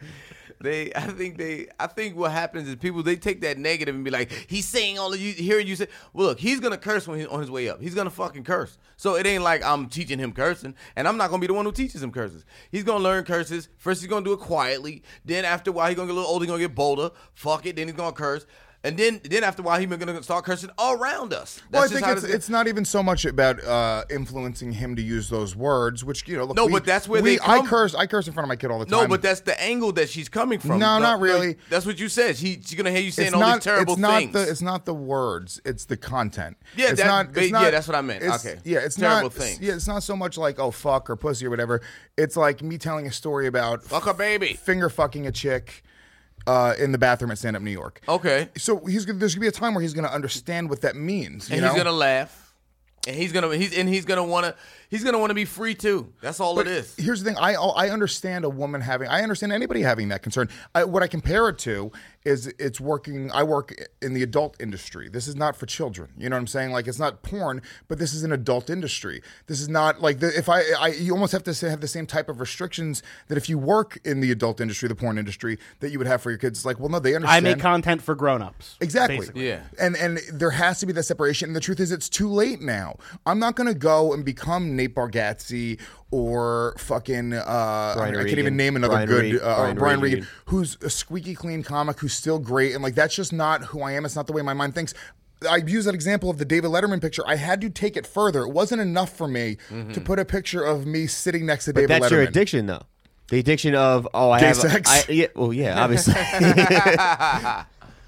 I think what happens is people, they take that negative and be like, he's saying all of you, hearing you say, well, look, he's going to curse when he's on his way up. He's going to fucking curse. So it ain't like I'm teaching him cursing, and I'm not going to be the one who teaches him curses. He's going to learn curses. First, he's going to do it quietly. Then after a while, he's going to get a little older, he's going to get bolder. Fuck it. Then he's going to curse. And then after a while, he's going to start cursing around us. Well, I That's just think how it's not even so much about influencing him to use those words, which, you know, look, No, but that's where they come- I curse in front of my kid all the time. No, but that's the angle that she's coming from. No, not really. That's what you said. She's gonna hear you saying it's all not, these terrible it's not things. It's not the words. It's the content. Yeah, it's that- not, but it's yeah, not- that's what I meant. it's- Okay. Yeah, it's Terrible not. things. Yeah, it's not so much like oh fuck or pussy or whatever. It's like me telling a story about Fuck a baby. finger fucking a chick in the bathroom at Stand Up New York. Okay. So there's gonna be a time where he's gonna understand what that means. You And know? he's gonna laugh. And he's gonna wanna be free too. That's all But it is. Here's the thing. I understand a woman I understand anybody having that concern. What I compare it to is I work in the adult industry. This is not for children. You know what I'm saying? Like, it's not porn, but this is an adult industry. This is not like, you almost have to have the same type of restrictions that if you work in the adult industry, the porn industry, that you would have for your kids. It's like, well, no, they understand. I make content for grown-ups. Exactly. basically. Yeah. And there has to be that separation. And the truth is, it's too late now. I'm not going to go and become Nate Bargatze or fucking I can't Regan. even name another Brian good Regan. Brian Regan. Regan, who's a squeaky clean comic who's still great. And like, that's just not who I am. It's not the way my mind thinks. I use that example of the David Letterman picture. I had to take it further. It wasn't enough for me to put a picture of me sitting next to But David Letterman. that's your addiction, though. The addiction of I Gay have sex? yeah, well, yeah, obviously.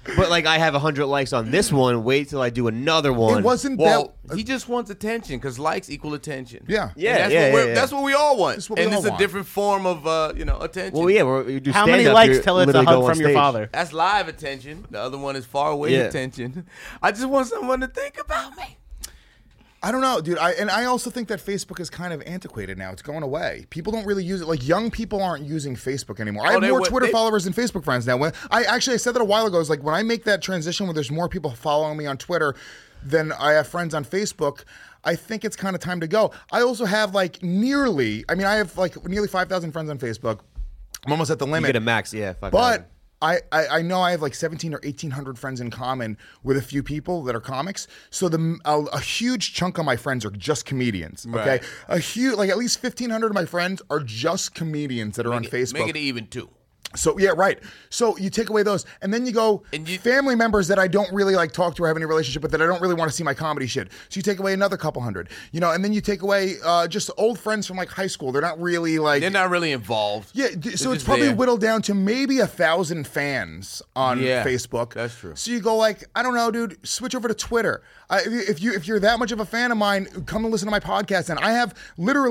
But like, I have 100 likes on this one. Wait till I do another one. It wasn't Well, that. he just wants attention because likes equal attention. Yeah. And Yeah, that's what we all want. That's what we and all it's a want. different form of attention. Well, yeah. You do How many stand-up, likes you're till it's a literally hug go on from your stage. father? That's live attention. The other one is far away Yeah. attention. I just want someone to think about me. I don't know, dude. I also think that Facebook is kind of antiquated now. It's going away. People don't really use it. Like, young people aren't using Facebook anymore. I have more Twitter followers than Facebook friends now. I said that a while ago. It's like when I make that transition where there's more people following me on Twitter than I have friends on Facebook, I think it's kind of time to go. I also have I have nearly 5,000 friends on Facebook. I'm almost at the limit. You get a max, yeah. But I know I have like 1,700 or 1,800 friends in common with a few people that are comics. So a huge chunk of my friends are just comedians. Okay, Right. a huge at least 1,500 of my friends are just comedians that are on Facebook. Make it even two. So yeah, right. So you take away those, and then you go family members that I don't really talk to or have any relationship with, that I don't really want to see my comedy shit. So you take away another couple hundred, and then you take away just old friends from high school. They're not really They're not really involved. Yeah, so it's probably whittled down to maybe 1,000 fans on Facebook. That's true. So you go I don't know, dude, switch over to Twitter. If you're that much of a fan of mine, come and listen to my podcast. And I have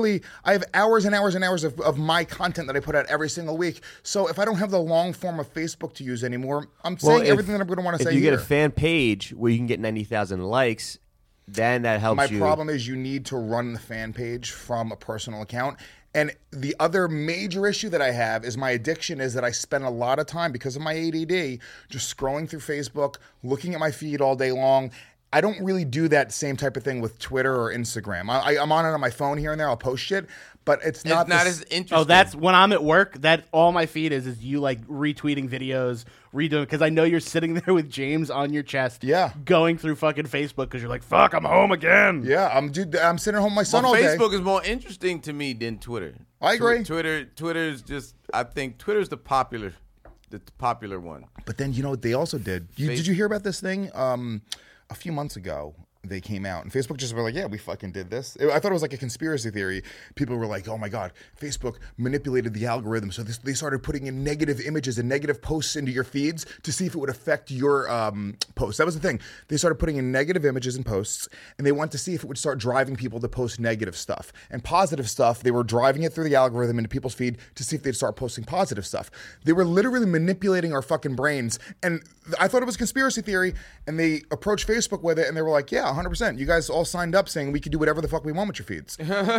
hours and hours and hours of my content that I put out every single week. So if I don't have the long form of Facebook to use anymore, I'm saying everything that I'm going to want to say If you here. get a fan page where you can get 90,000 likes, then that helps My you. problem is you need to run the fan page from a personal account. And the other major issue that I have is my addiction is that I spend a lot of time, because of my ADD, just scrolling through Facebook, looking at my feed all day long. I don't really do that same type of thing with Twitter or Instagram. I'm on it on my phone here and there. I'll post shit, but it's not as interesting. Oh, that's when I'm at work. That all my feed is you retweeting videos, redoing, because I know you're sitting there with James on your chest, going through fucking Facebook because you're like, fuck, I'm home again. Yeah, I'm sitting at home with my son all day. Facebook is more interesting to me than Twitter. I agree. Twitter's just. I think Twitter's the popular one. But then they also did. Did you hear about this thing? A few months ago, they came out, and Facebook just were like, yeah, we fucking did this. I thought it was like a conspiracy theory. People were like, oh my God, Facebook manipulated the algorithm. So they started putting in negative images and negative posts into your feeds to see if it would affect your posts. That was the thing. They started putting in negative images and posts, and they wanted to see if it would start driving people to post negative stuff. And positive stuff, they were driving it through the algorithm into people's feed to see if they'd start posting positive stuff. They were literally manipulating our fucking brains. And I thought it was a conspiracy theory, and they approached Facebook with it, and they were like, yeah, 100%. You guys all signed up saying we could do whatever the fuck we want with your feeds.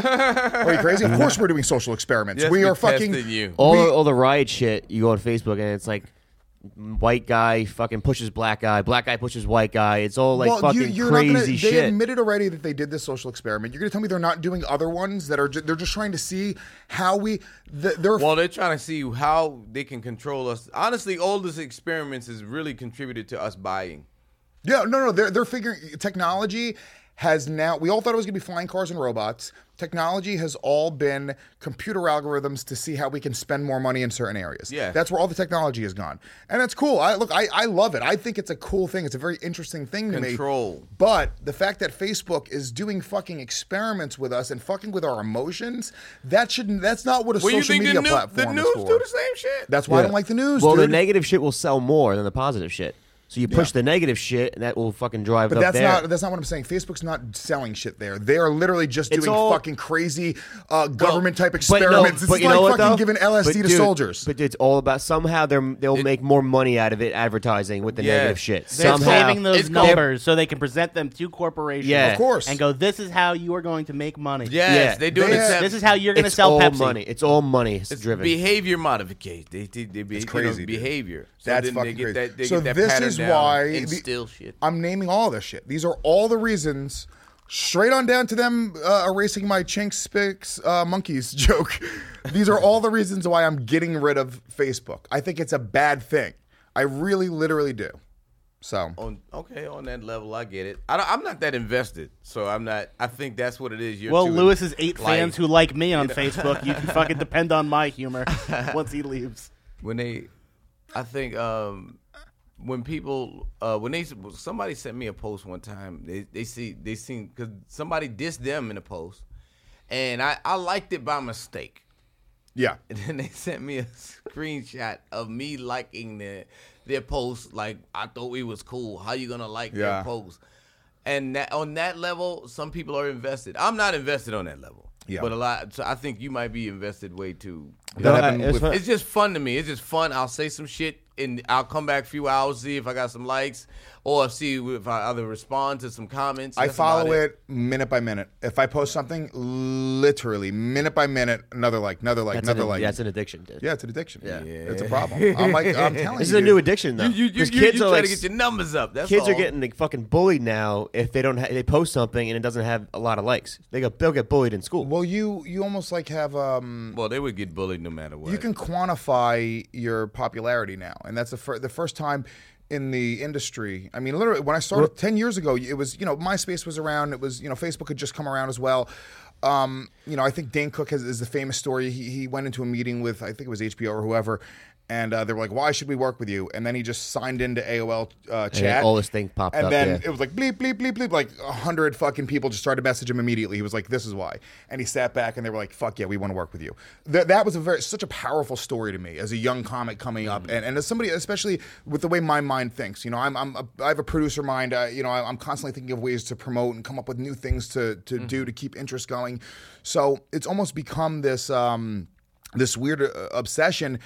Are you crazy? Of course we're doing social experiments. Yes, we we're are fucking... testing you. All the riot shit, you go on Facebook and it's like white guy fucking pushes black guy pushes white guy. It's all fucking you're crazy not gonna, shit. They admitted already that they did this social experiment. You're going to tell me they're not doing other ones that are they're just trying to see how they're trying to see how they can control us. Honestly, all these experiments has really contributed to us buying. Yeah, no, they're figuring technology has now. We all thought it was going to be flying cars and robots. Technology has all been computer algorithms to see how we can spend more money in certain areas. Yeah, that's where all the technology has gone, and it's cool. I love it. I think it's a cool thing. It's a very interesting thing to me. Control. But the fact that Facebook is doing fucking experiments with us and fucking with our emotions, that's not what a social media platform is for. The news do the same shit. That's why I don't like the news. Well, dude. the negative shit will sell more than the positive shit. So you push the negative shit, and that will fucking drive But it up there. that's not what I'm saying. Facebook's not selling shit there. They are literally just doing fucking crazy government type experiments. It's you like know what, fucking though? giving LSD to soldiers. But it's all about somehow they'll make more money out of it advertising with the negative shit. They're Somehow saving those numbers so they can present them to corporations. Yeah. Of course. And go, this is how you are going to make money. Yes, they do. This is how you're going to sell Pepsi. Money. It's all money. It's driven. Behavior modification. It's crazy, dude. Behavior. So That's then fucking they get crazy. that, So get that this pattern is down why and still shit. I'm naming all this shit. These are all the reasons. Straight on down to them erasing my Chinks Spicks monkeys joke. These are all the reasons why I'm getting rid of Facebook. I think it's a bad thing. I really, literally do. So on that level, I get it. I'm not that invested, so I'm not. I think that's what it is. Well, Lewis's 8 fans who like me on Facebook, you can fucking depend on my humor once he leaves. I think when people somebody sent me a post one time, they seen because somebody dissed them in a post, and I liked it by mistake. Yeah. And then they sent me a screenshot of me liking their post. Like, I thought we was cool. How you gonna like their post? And on that level, some people are invested. I'm not invested on that level. Yeah. But a lot. So I think you might be invested way too. That It's just fun to me. It's just fun. I'll say some shit and I'll come back a few hours, see if I got some likes, or see if I either respond to some comments. I That's follow about it minute by minute. If I post something, literally minute by minute, another like, another like, another like. That's an addiction, dude. Yeah, it's an addiction. Yeah, it's a problem. I'm telling you, this is a new addiction though. You kids try are like to get your numbers up. That's kids all. are getting like, fucking bullied now if they don't they post something and it doesn't have a lot of likes. They'll get bullied in school. Well, you almost like have Well, they would get bullied no matter what. You can quantify your popularity now, and that's the first time in the industry. I mean, literally, when I started 10 years ago, it was, MySpace was around. It was, Facebook had just come around as well. I think Dane Cook is the famous story. He went into a meeting with, I think it was HBO or whoever, and they were like, "Why should we work with you?" And then he just signed into AOL chat. All this thing popped and up. then it was like bleep, bleep, bleep, bleep. Like 100 fucking people just started to message him immediately. He was like, "This is why." And he sat back and they were like, "Fuck yeah, we want to work with you." That was such a powerful story to me as a young comic coming up, and as somebody, especially with the way my mind thinks. I have a producer mind. I'm constantly thinking of ways to promote and come up with new things to do to keep interest going. So it's almost become this this weird obsession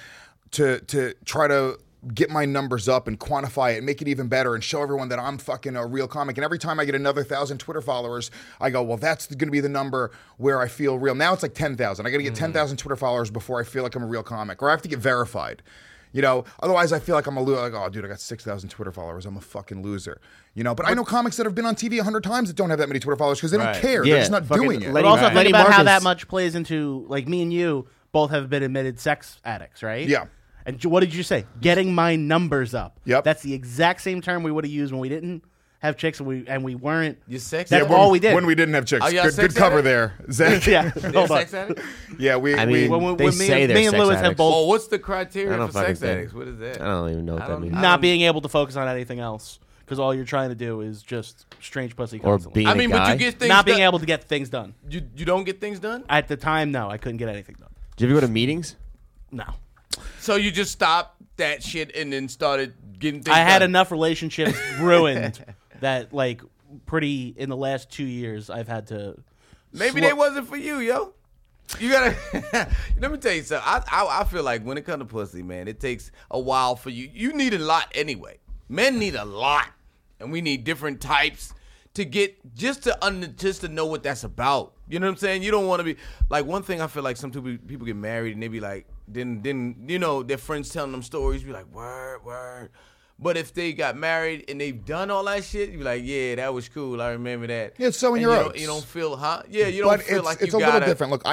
to try to get my numbers up and quantify it and make it even better and show everyone that I'm fucking a real comic. And every time I get another 1,000 Twitter followers, I go, well, that's going to be the number where I feel real. Now it's like 10,000. I got to get 10,000 Twitter followers before I feel like I'm a real comic, or I have to get verified. Otherwise I feel like I'm a loser. Like, oh, dude, I got 6,000 Twitter followers. I'm a fucking loser. But I know comics that have been on TV 100 times that don't have that many Twitter followers because they don't care. Yeah, They're just not doing it. But also think about how that much plays into, like, me and you both have been admitted sex addicts, right? Yeah. And what did you say? Getting my numbers up. Yep. That's the exact same term we would have used when we didn't have chicks and we weren't. You sex That's addict? all we did. When we didn't have chicks. Are y'all Good sex cover addict? there, Zach. Yeah. They're Hold on. sex addict? Yeah, I mean, when they say they're me and sex Lewis have addicts. both Oh, what's the I criteria don't for fucking sex think. addicts? What is that? I don't even know what that means. not being able to focus on anything else because all you're trying to do is just strange pussy Or constantly. being I mean, a but guy. you get things Not being done. able to get things done. You don't get things done? At the time, no, I couldn't get anything done. Do you ever go to meetings? No. So you just stopped that shit and then started getting things I had done? enough relationships ruined that, like, pretty in the last 2 years, I've had to. Maybe they wasn't for you, yo. You gotta. Let me tell you something. I feel like when it comes to pussy, man, it takes a while for you. You need a lot anyway. Men need a lot, and we need different types to get just to know what that's about. You know what I'm saying? You don't want to be like, one thing I feel like some people get married and they be like, then their friends telling them stories, be like, word. But if they got married and they've done all that shit, you be like, yeah, that was cool. I remember that. Yeah, it's so in And your you oats. don't, you don't feel, huh? Yeah, you don't feel like it's you a gotta. little different. Look,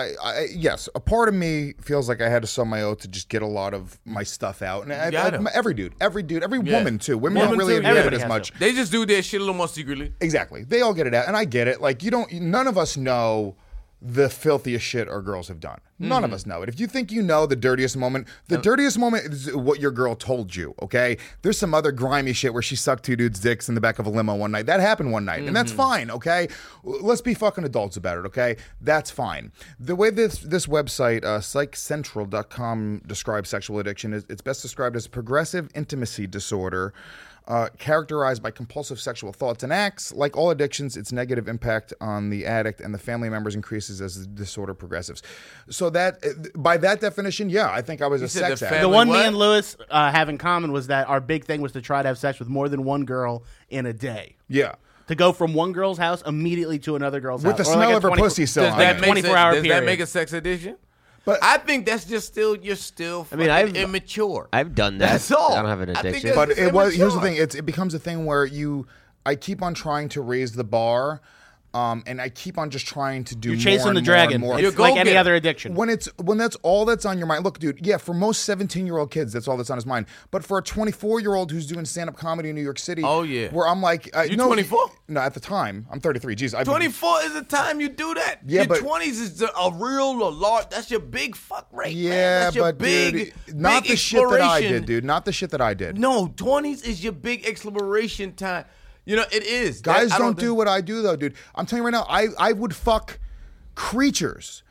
yes, a part of me feels like I had to sow my oats to just get a lot of my stuff out. And every dude, every woman too. Women don't really admit it as much. They just do their shit a little more secretly. Exactly. They all get it out, and I get it. Like, none of us know the filthiest shit our girls have done. None of us know it. If you think you know the dirtiest moment is what your girl told you, okay? There's some other grimy shit where she sucked two dudes' dicks in the back of a limo one night. That happened one night, and that's fine, okay? Let's be fucking adults about it, okay? That's fine. The way this website, psychcentral.com, describes sexual addiction, it's best described as progressive intimacy disorder, characterized by compulsive sexual thoughts and acts. Like all addictions, its negative impact on the addict and the family members increases as the disorder progresses. So that, by that definition, yeah, I think I was a sex addict. The one me and Lewis have in common was that our big thing was to try to have sex with more than one girl in a day. Yeah. To go from one girl's house immediately to another girl's with house. the smell of her pussy still Does on that it. make 24-hour does period. that make a sex addiction? But I think that's just you're still fucking immature. I've done that. That's all. I don't have an I think addiction. that's But just here's the immature. thing. It becomes a thing where I keep on trying to raise the bar, and I keep on just trying to do You're more chasing and the more dragon. and more. It's like any other addiction. When that's all that's on your mind. Look, dude, yeah, for most 17-year-old kids, that's all that's on his mind. But for a 24-year-old who's doing stand-up comedy in New York City, Oh, yeah. where I'm like, You no, 24? No, at the time, I'm 33. Jeez, I've been- 24 is the time you do that. Yeah, your but- 20s is a large. That's your big fuck rate. man. Yeah, That's your but big, dude, not big the shit that I exploration. did, dude. Not the shit that I did. No, 20s is your big exploration time. You know, it is. Guys I don't do think- what I do, though, dude. I'm telling you right now, I would fuck creatures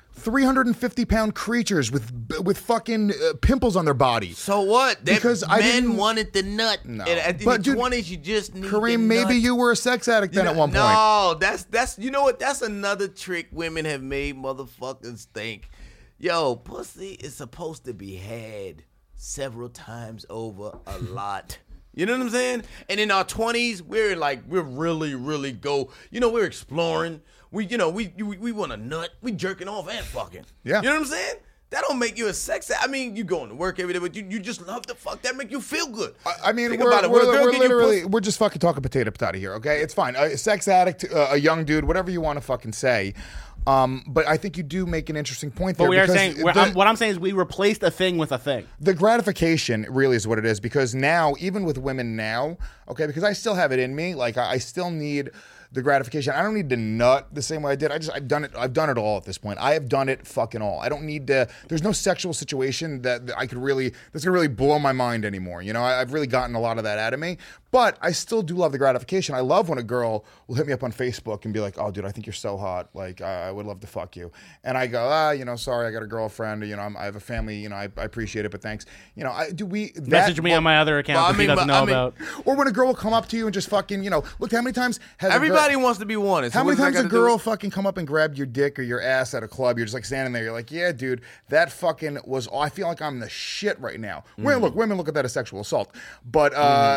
350-pound creatures with fucking pimples on their body. So what? Because men wanted the nut. No. And at the But, dude, 20s, you just need Kareem, the maybe nut. you were a sex addict then at one point. No, that's you know what? That's another trick women have made motherfuckers think. Yo, pussy is supposed to be had several times over a lot. You know what I'm saying? And in our 20s, we're really, really we're exploring. We want a nut. We jerking off and fucking. Yeah. You know what I'm saying? That don't make you a sex. I mean, you going to work every day, but you just love the fuck. That make you feel good. I mean, Think about it. When a girl we're give you literally, pussy- we're just fucking talking potato here, okay? It's fine. A sex addict, a young dude, whatever you want to fucking say. But I think you do make an interesting point there. But we are because saying what I'm saying is we replaced a thing with a thing. the gratification really is what it is, because now, even with women now, okay, because I still have it in me, like I still need the gratification. I don't need to nut the same way I did. I've done it all at this point. I have done it fucking all. I don't need to. There's no sexual situation that's gonna really blow my mind anymore. You know, I've really gotten a lot of that out of me. But I still do love the gratification. I love when a girl will hit me up on Facebook and be like, "Oh, dude, I think you're so hot. Like, I would love to fuck you." And I go, sorry, I got a girlfriend. You know, I have a family. You know, I appreciate it, but thanks. You know, Message me on my other account that he doesn't know about. Or when a girl will come up to you and just fucking, look, how many times has Everybody wants to be wanted. So how many what does times that a gotta do girl with- fucking come up and grab your dick or your ass at a club? You're just like standing there. You're like, yeah, dude, that fucking was. I feel like I'm the shit right now. Women look at that as sexual assault, but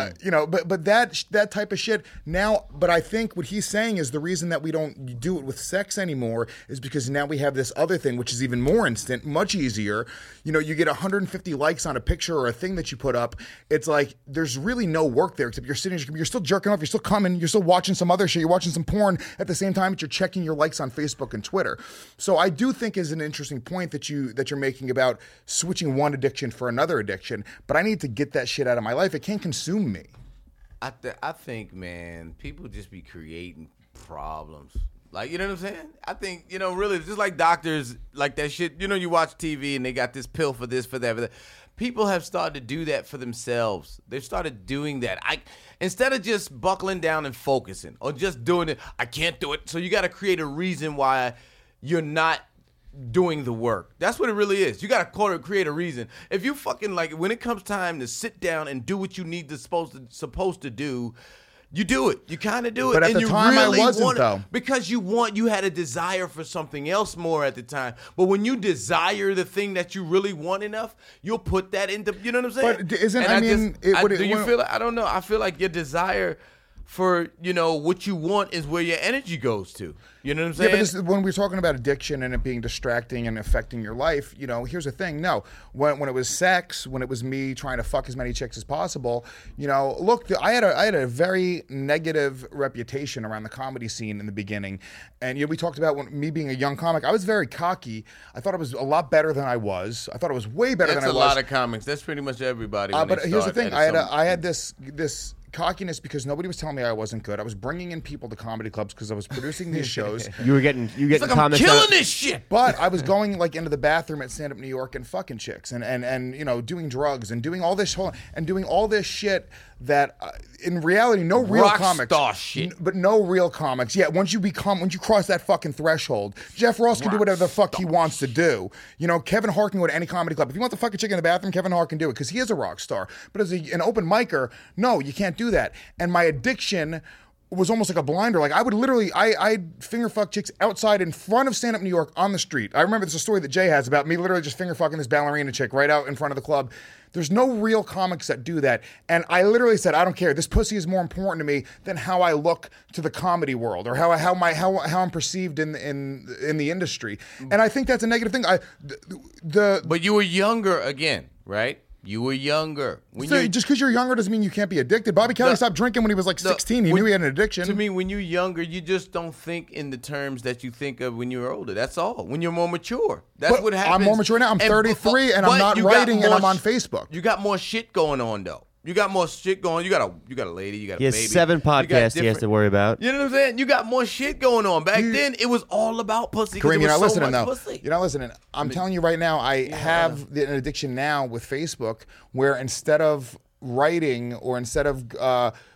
but that type of shit now. But I think what he's saying is the reason that we don't do it with sex anymore is because now we have this other thing, which is even more instant, much easier. You know, you get 150 likes on a picture or a thing that you put up. It's like there's really no work there except you're sitting, you're still jerking off, you're still coming, you're still watching some other shit, you're watching some porn at the same time that you're checking your likes on Facebook and Twitter. So I do think is an interesting point that you're making about switching one addiction for another addiction. But I need to get that shit out of my life. It can't consume me. I think, man, people just be creating problems. Like, you know what I'm saying? I think, really, just like doctors, like that shit, you watch TV and they got this pill for this, for that, for that. People have started to do that for themselves. They've started doing that. Instead of just buckling down and focusing or just doing it, I can't do it. So you got to create a reason why you're not doing the work. That's what it really is. You got to create a reason. If you fucking when it comes time to sit down and do what you need to supposed to do, you do it. You kind of do it. But at and the you time, really I wasn't, want it though. because you had a desire for something else more at the time. But when you desire the thing that you really want enough, you'll put that into. You know what I'm saying? But isn't And do you feel? I don't know. I feel like your desire for what you want is where your energy goes to. You know what I'm saying? Yeah, but when we're talking about addiction and it being distracting and affecting your life, here's the thing. No, when it was sex, when it was me trying to fuck as many chicks as possible, look, I had a very negative reputation around the comedy scene in the beginning, and we talked about me being a young comic. I was very cocky. I thought I was a lot better than I was. I thought I was way better than I was. That's a lot of comics. That's pretty much everybody. When But they here's the start thing. at I had this cockiness because nobody was telling me I wasn't good. I was bringing in people to comedy clubs because I was producing these shows. You getting like, I'm comments. killing this shit. But I was going into the bathroom at Stand Up New York and fucking chicks and doing drugs and doing all this shit that in reality no real Rock comics. star shit. But no real comics. Yeah, once you cross that fucking threshold, Jeff Ross can do whatever the fuck he wants to do. Kevin Hart can go to any comedy club. If you want to fuck a chick in the bathroom, Kevin Hart can do it because he is a rock star. But as an open micer, no, you can't do that. And my addiction was almost like a blinder. Like I would literally, I'd finger fuck chicks outside in front of Stand Up New York on the street. I remember there's a story that Jay has about me literally just finger fucking this ballerina chick right out in front of the club. There's no real comics that do that. And I literally said, I don't care. This pussy is more important to me than how I look to the comedy world or how I'm perceived in the industry. And I think that's a negative thing. But you were younger again, right? You were younger. Just because you're younger doesn't mean you can't be addicted. Bobby Kelly stopped drinking when he was 16. He knew he had an addiction. To me, when you're younger, you just don't think in the terms that you think of when you're older. That's all. When you're more mature. That's what happens. I'm more mature now. I'm 33 and I'm not writing and I'm on Facebook. You got more shit going on, though. You got more shit going. You got a lady. You got a baby. He has 7 podcasts he has to worry about. You know what I'm saying? You got more shit going on. Back then, it was all about pussy. Kareem, you're not listening, though. Pussy. You're not listening. I'm telling you right now, I have an addiction now with Facebook where instead of writing or instead of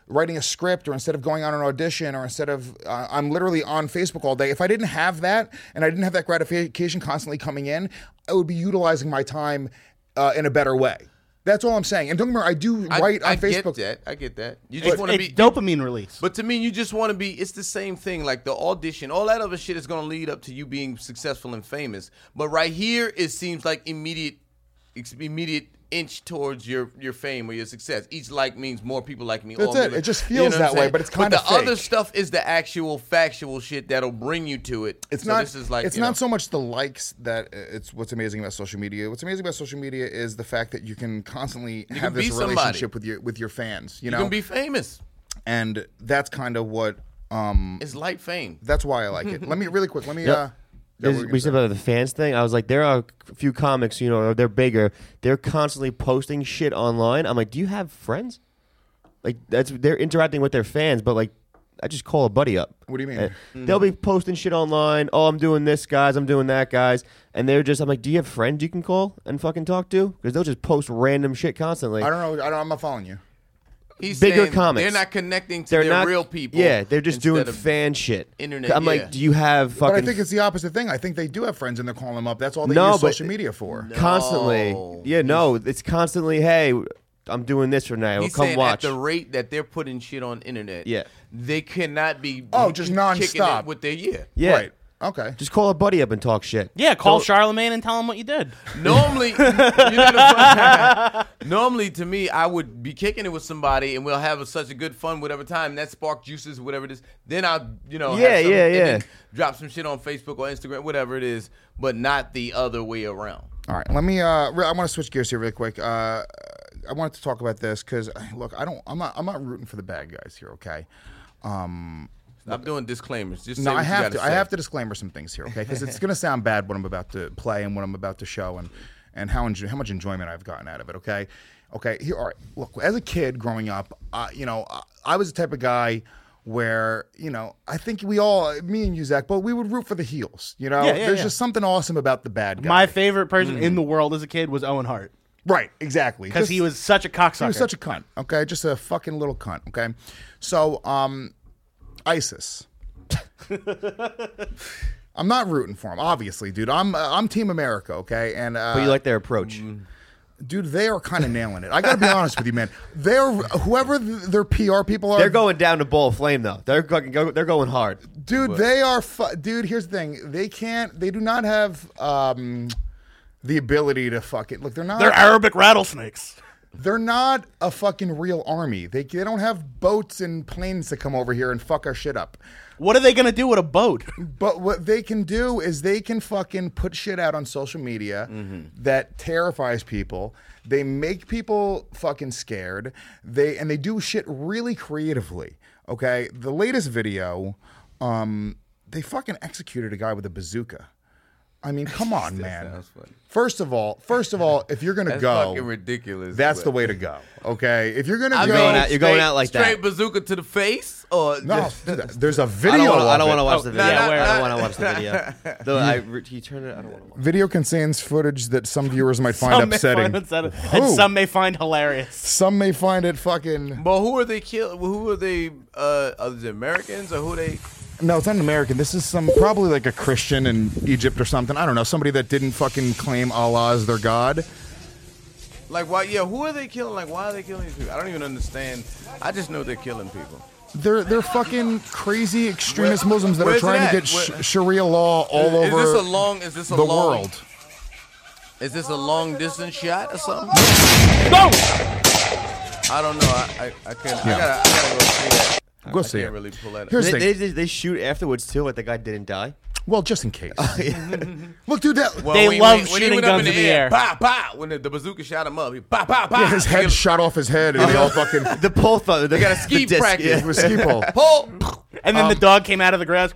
writing a script, or instead of going on an audition, or instead of I'm literally on Facebook all day. If I didn't have that, and I didn't have that gratification constantly coming in, I would be utilizing my time in a better way. That's all I'm saying. And don't get me wrong, I do write on Facebook. I get that. You just want to be dopamine release. But to me, you just want to be. It's the same thing. Like the audition, all that other shit is going to lead up to you being successful and famous. But right here, it seems like immediate inch towards your fame or your success. Each like means more people like me. That's it. It just feels that way, but it's kind of fake. But the other stuff is the actual factual shit that'll bring you to it. It's so not. This is like, it's not so much the likes that it's what's amazing about social media. What's amazing about social media is the fact that you can constantly have this relationship with your fans. You know, can be famous, and that's kind of what. It's light fame. That's why I like it. Let me really quick. Let me. We said about the fans thing. I was like, there are a few comics, you know, they're bigger. They're constantly posting shit online. I'm like, do you have friends? Like they're interacting with their fans, but like, I just call a buddy up. What do you mean? They'll be posting shit online. Oh, I'm doing this, guys. I'm doing that, guys. And they're just, I'm like, do you have friends you can call and fucking talk to? Because they'll just post random shit constantly. I don't know. I'm not following you. He's bigger saying comics. They're not connecting to their real people. Yeah, they're just doing instead of fan shit. Internet. I'm like, do you have fucking? But I think it's the opposite thing. I think they do have friends and they're calling them up. That's all they use social media for. Constantly. Yeah, no, it's constantly. Hey, I'm doing this for now. He's Come saying watch. at the rate that they're putting shit on internet. Yeah. They cannot be. Just kicking nonstop it with their Yeah. Right. Okay. Just call a buddy up and talk shit. Yeah, call Charlemagne and tell him what you did. Normally, normally to me, I would be kicking it with somebody, and we'll have such a good fun, whatever time that spark juices, whatever it is. Then I'll, have some, drop some shit on Facebook or Instagram, whatever it is, but not the other way around. All right, let me. I want to switch gears here really quick. I wanted to talk about this because look, I'm not rooting for the bad guys here. Okay. Stop doing disclaimers. Just no, say what I have you to. say. I have to disclaimer some things here, okay? Because it's going to sound bad what I'm about to play and what I'm about to show, and how much enjoyment I've gotten out of it. Okay. Here, all right. Look, as a kid growing up, I was the type of guy where I think we all, me and you, Zach, but we would root for the heels. There's just something awesome about the bad guy. My favorite person in the world as a kid was Owen Hart. Right, exactly. Because he was such a cocksucker. He was such a cunt, okay? Just a fucking little cunt, okay? So, ISIS. I'm not rooting for him, obviously, dude. I'm Team America, okay? And but you like their approach. Dude, they are kind of nailing it. I got to be honest with you, man. Whoever their PR people are. They're going down to Ball of Flame, though. They're going hard. Dude, they are. Dude, here's the thing. They do not have the ability to fucking look. They're not. They're Arabic rattlesnakes. They're not a fucking real army. They don't have boats and planes to come over here and fuck our shit up. What are they going to do with a boat? But what they can do is they can fucking put shit out on social media that terrifies people. They make people fucking scared. They do shit really creatively. Okay? The latest video, they fucking executed a guy with a bazooka. I mean, come on, man. First of all, if you're gonna go, fucking ridiculous. That's the way to go. Okay, if you're gonna you're going out like that. Straight bazooka to the face, or no? There's a video. I don't want to watch the video. I don't want to watch the video. He turned it. I don't want to watch. Video contains footage that some viewers might find upsetting, and some may find hilarious. Some may find it fucking. But who are they killing? Who are they? Are they Americans or who are they? No, it's not an American. This is probably like a Christian in Egypt or something. I don't know. Somebody that didn't fucking claim Allah as their god. Like, why? Yeah, who are they killing? Like, why are they killing these people? I don't even understand. I just know they're killing people. They're fucking crazy extremist Muslims that are trying to get Sharia law all over the world. Is this a long distance shot or something? No! I don't know. I can't. I gotta go see that. Go see it. Really pull that Here's the thing. They shoot afterwards too, like the guy didn't die. Well, just in case. Look, dude, they love shooting guns in the air. Pow, pow. When the bazooka shot him up, he pow, pow, pow. Yeah, his head shot off his head, and they all fucking the pole. They got a ski practice. Yeah, it was ski pole. Pull. And then the dog came out of the grass.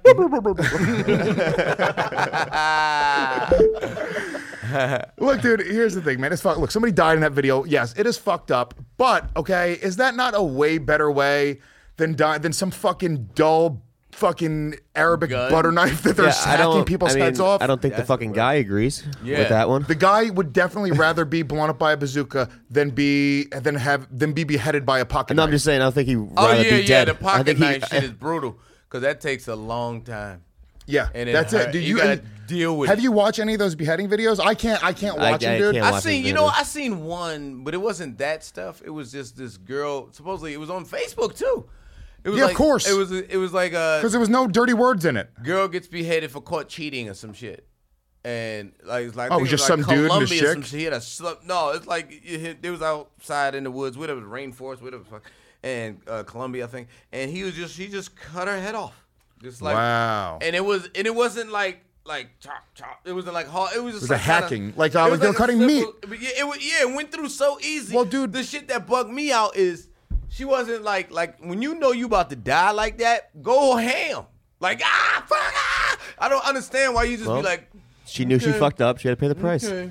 Look, dude, here's the thing, man. It's look, somebody died in that video. Yes, it is fucked up. But okay, is that not a way better way than some fucking dull fucking Arabic Gun. butter knife that they're I hacking don't- people's I mean, heads off. I don't think the fucking guy agrees with that one. The guy would definitely rather be blown up by a bazooka than be beheaded by a pocket No, knife. I'm just saying. I don't think he. Oh rather yeah, be dead. the I pocket think knife shit is brutal because that takes a long time. Yeah, And that's it. hurt. Do You you gotta deal with Have it. you watched any of those beheading videos? I can't watch them, dude. I seen, I seen one, but it wasn't that stuff. It was just this girl. Supposedly, it was on Facebook too. It was Yeah, like, of course. It was like Because there was no dirty words in it. girl gets beheaded for caught cheating or some shit. And like it's like Oh, I it was think just like some dude and Colombia his or chick? some shit. He had a no, it's like they was outside in the woods, whatever, the rainforest, whatever, the fuck, and Colombia, I think. And he just cut her head off, just like Wow. And it wasn't like chop chop. It wasn't like hard. It was just It was a like kinda- hacking. Like, it was they were a cutting simple- but yeah, it went through so easy. Well, dude, the shit that bugged me out is she wasn't like when you know you about to die like that, go ham. Like fuck. I don't understand why you just be Well, like. She knew she okay, fucked up. She had to pay the price. okay,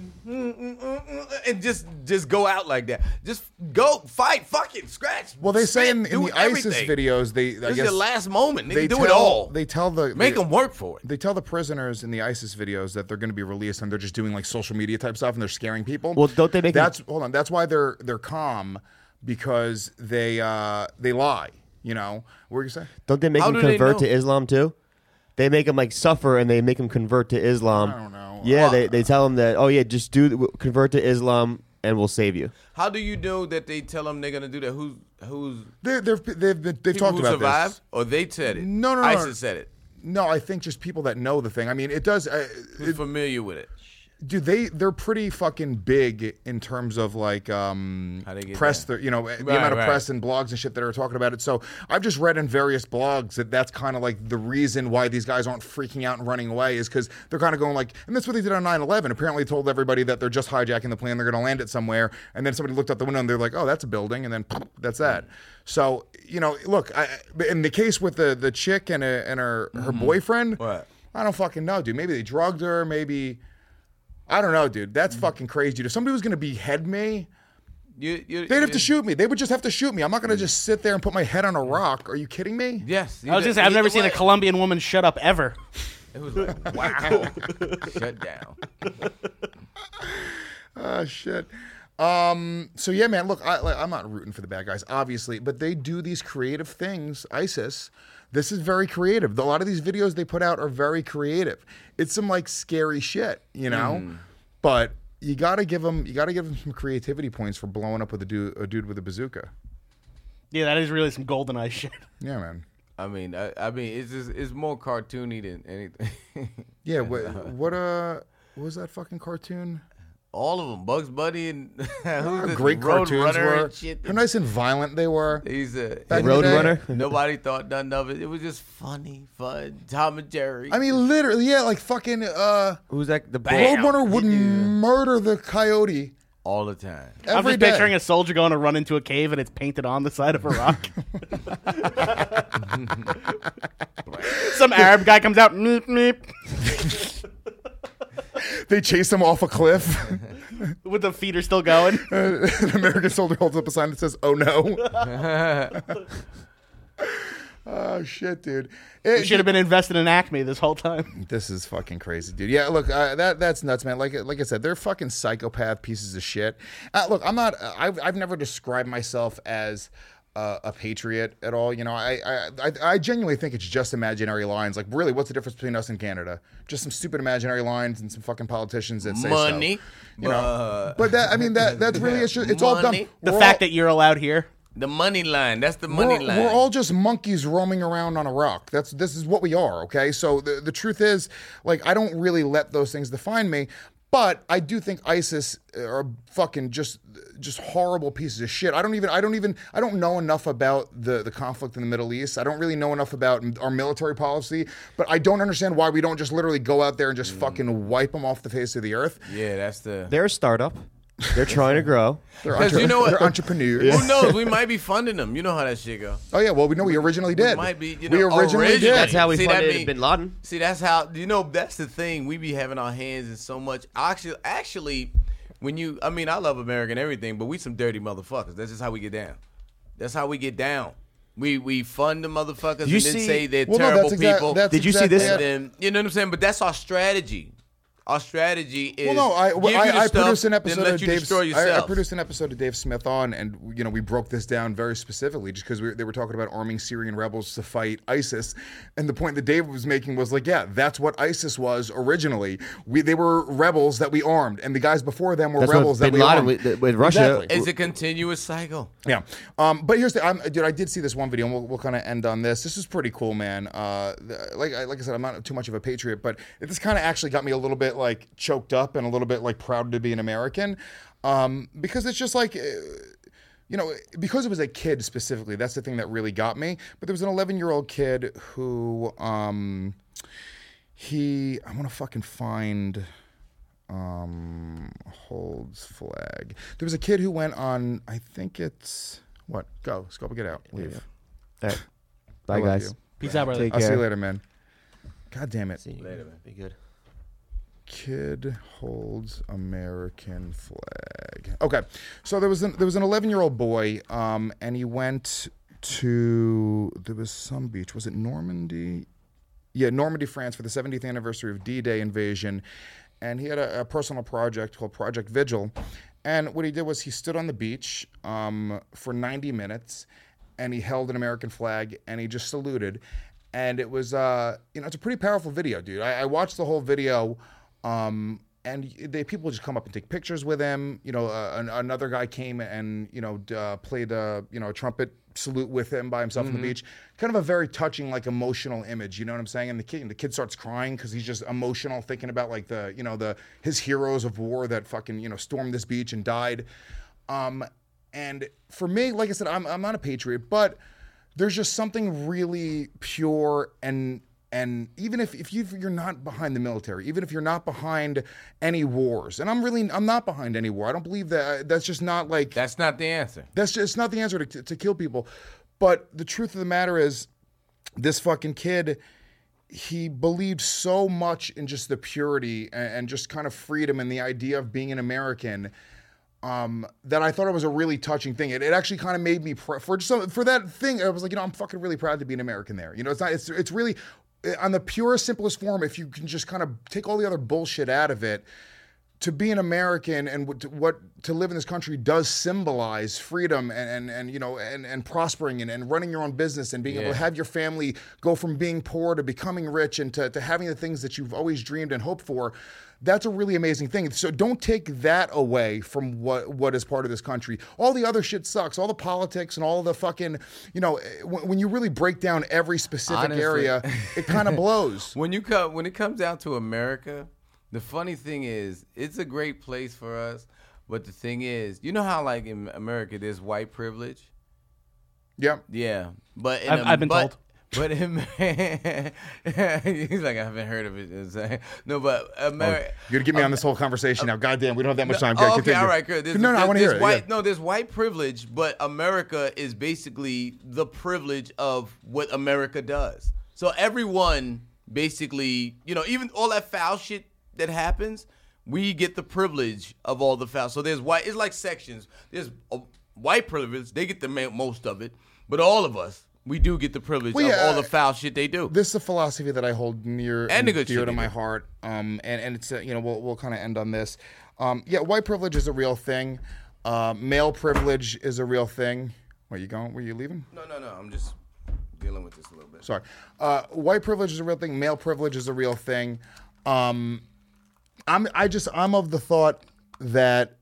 and just go out like that. Just go fight, fuck it, scratch. Well, they say in do the ISIS everything. videos, I This is guess your last moment. Nigga, They do tell, it all. They tell Make them work for it. They tell the prisoners in the ISIS videos that they're going to be released, and they're just doing like social media type stuff, and they're scaring people. Well, don't they make hold on? That's why they're calm, because they lie. You know, what were you saying? Don't they make him convert to Islam too? They make him like suffer, and they make him convert to Islam. I don't know. Yeah, they tell him that. Oh yeah, just convert to Islam, and we'll save you. How do you know that they tell them they're gonna do that? Who's They've people talked who about survived, this. or they said it? No. ISIS said it. No, I think just people that know the thing. I mean, it does. Who's familiar with it? Dude, they're pretty fucking big in terms of like press. The amount of press and blogs and shit that are talking about it. So I've just read in various blogs that that's kind of like the reason why these guys aren't freaking out and running away is because they're kind of going like, and that's what they did on 9/11. Apparently, told everybody that they're just hijacking the plane, they're going to land it somewhere, and then somebody looked out the window and they're like, oh, that's a building, and then that's that. So look, in the case with the chick and her boyfriend, what? I don't fucking know, dude. Maybe they drugged her, maybe. I don't know, dude. That's fucking crazy, dude. If somebody was going to behead me, they'd have to shoot me. They would just have to shoot me. I'm not going to just sit there and put my head on a rock. Are you kidding me? Yes. I was just I've never seen a Colombian woman shut up ever. It was like, wow. Shut down. Oh, shit. So yeah, man, look, I'm not rooting for the bad guys, obviously, but they do these creative things. ISIS, this is very creative. A lot of these videos they put out are very creative. It's some like scary shit, but you gotta give them some creativity points for blowing up with a dude with a bazooka. Yeah, that is really some GoldenEye shit. Yeah, man. I mean, it's more cartoony than anything. Yeah, what was that fucking cartoon? All of them, Bugs Bunny and who's Great Road cartoons Runner were. and shit. How nice and violent they were. He's Back in the day. Nobody thought none of it. It was just funny, fun. Tom and Jerry. I mean, literally, yeah, like fucking. Who's that? The Roadrunner would murder the coyote all the time. I'm every just day. picturing a soldier going to run into a cave and it's painted on the side of a rock. Some Arab guy comes out. Meep, meep. They chase him off a cliff. With the feet are still going. An American soldier holds up a sign that says, "Oh no." Oh shit, dude! You should have been invested in Acme this whole time. This is fucking crazy, dude. Yeah, look, that's nuts, man. Like I said, they're fucking psychopath pieces of shit. Look, I'm not. I've never described myself as a patriot at all. I genuinely think it's just imaginary lines. Like, really, what's the difference between us and Canada? Just some stupid imaginary lines and some fucking politicians that say Money. so. But that's really it's all dumb. Money. The fact that you're allowed here. The money line. That's the money line. We're all just monkeys roaming around on a rock. This is what we are, okay? So the truth is, like, I don't really let those things define me, but I do think ISIS are fucking just horrible pieces of shit. I don't know enough about the conflict in the Middle East. I don't really know enough about our military policy, but I don't understand why we don't just literally go out there and just fucking wipe them off the face of the earth. Yeah, They're a startup. They're trying to grow. Because you know what? They're entrepreneurs. Who knows? We might be funding them. You know how that shit goes. Oh yeah, well we originally did. We might be. We originally did. That's how we funded Bin Laden. See, that's how. That's the thing. We be having our hands in so much. Actually, I love America and everything, but we some dirty motherfuckers. That's just how we get down. That's how we get down. We fund the motherfuckers You and then see- say they're Well, no, terrible that's exact- people. that's Did you see exactly this? it. And then, you know what I'm saying? But that's our strategy. Our strategy is Well, no, I give you the produced stuff, an then episode let of you Dave. destroy I yourself. produced an episode of Dave Smith on, and we broke this down very specifically, just because they were talking about arming Syrian rebels to fight ISIS, and the point that Dave was making was like, yeah, that's what ISIS was originally. They were rebels that we armed, and the guys before them were That's rebels what that Bin we Laden armed. with Russia. Exactly. It's a continuous cycle. Yeah, but here's the dude. I did see this one video, and we'll kind of end on this. This is pretty cool, man. Like I said, I'm not too much of a patriot, but this kind of actually got me a little bit like choked up and a little bit like proud to be an American, because it's just like. Because it was a kid specifically, that's the thing that really got me. But there was an 11-year-old kid who, I want to fucking find, holds flag. There was a kid who went on, I think it's, what? Go, Scopa, get out, leave. All right. I Bye, love guys. you. Peace out, brother. Take I'll see care. you later, man. God damn it. See you later, man. Be good. Kid holds American flag. Okay, so there was an 11-year-old boy, and he went to, there was some beach. Was it Normandy? Yeah, Normandy, France, for the 70th anniversary of D-Day invasion, and he had a personal project called Project Vigil. And what he did was he stood on the beach for 90 minutes, and he held an American flag, and he just saluted. And it was, it's a pretty powerful video, dude. I watched the whole video. And people just come up and take pictures with him. Another guy came and played a trumpet salute with him by himself on the beach. Kind of a very touching, like emotional image. You know what I'm saying? And the kid starts crying because he's just emotional, thinking about like his heroes of war that fucking stormed this beach and died. And for me, like I said, I'm not a patriot, but there's just something really pure and even if you're not behind the military, even if you're not behind any wars, and I'm not behind any war. I don't believe that. That's just not like. That's not the answer. That's just not the answer to kill people. But the truth of the matter is, this fucking kid, he believed so much in just the purity and just kind of freedom and the idea of being an American. That I thought it was a really touching thing. It actually kind of made me for that thing. I was like, I'm fucking really proud to be an American there. It's really on the purest, simplest form. If you can just kind of take all the other bullshit out of it, to be an American and to live in this country does symbolize freedom and prospering and running your own business and being able to have your family go from being poor to becoming rich and to having the things that you've always dreamed and hoped for. That's a really amazing thing. So don't take that away from what is part of this country. All the other shit sucks. All the politics and all the fucking, when you really break down every specific area, it kind of blows. When it comes down to America, the funny thing is, it's a great place for us. But the thing is, you know how like in America there's white privilege? Yeah. Yeah. But I've been told. But he's like, I haven't heard of it. No, but America. You're gonna get me on this whole conversation now. Goddamn, we don't have that much time. Go, okay, continue. all right, good. I want to hear it. White, Yeah. No, there's white privilege, but America is basically the privilege of what America does. So everyone basically, even all that foul shit that happens, we get the privilege of all the foul. So there's white. It's like sections. There's white privilege. They get the most of it, but all of us. We do get the privilege of all the foul shit they do. This is a philosophy that I hold near And the good dear shit to they my do. heart. And it's we'll kind of end on this. White privilege is a real thing. Male privilege is a real thing. Where you going? Were you leaving? No. I'm just dealing with this a little bit. Sorry. White privilege is a real thing. Male privilege is a real thing. I'm of the thought that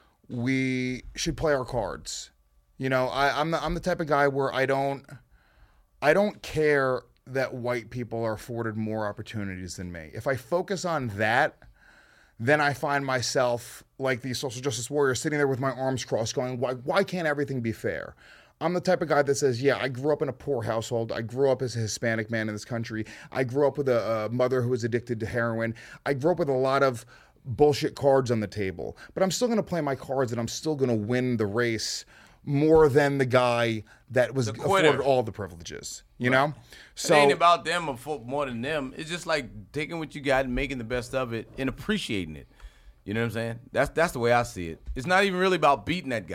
we should play our cards. I'm the type of guy where I don't care that white people are afforded more opportunities than me. If I focus on that, then I find myself like these social justice warriors sitting there with my arms crossed going, why can't everything be fair? I'm the type of guy that says, I grew up in a poor household. I grew up as a Hispanic man in this country. I grew up with a mother who was addicted to heroin. I grew up with a lot of bullshit cards on the table. But I'm still going to play my cards and I'm still going to win the race more than the guy that was afforded all the privileges, know? So it ain't about them or more than them. It's just like taking what you got and making the best of it and appreciating it. You know what I'm saying? That's the way I see it. It's not even really about beating that guy.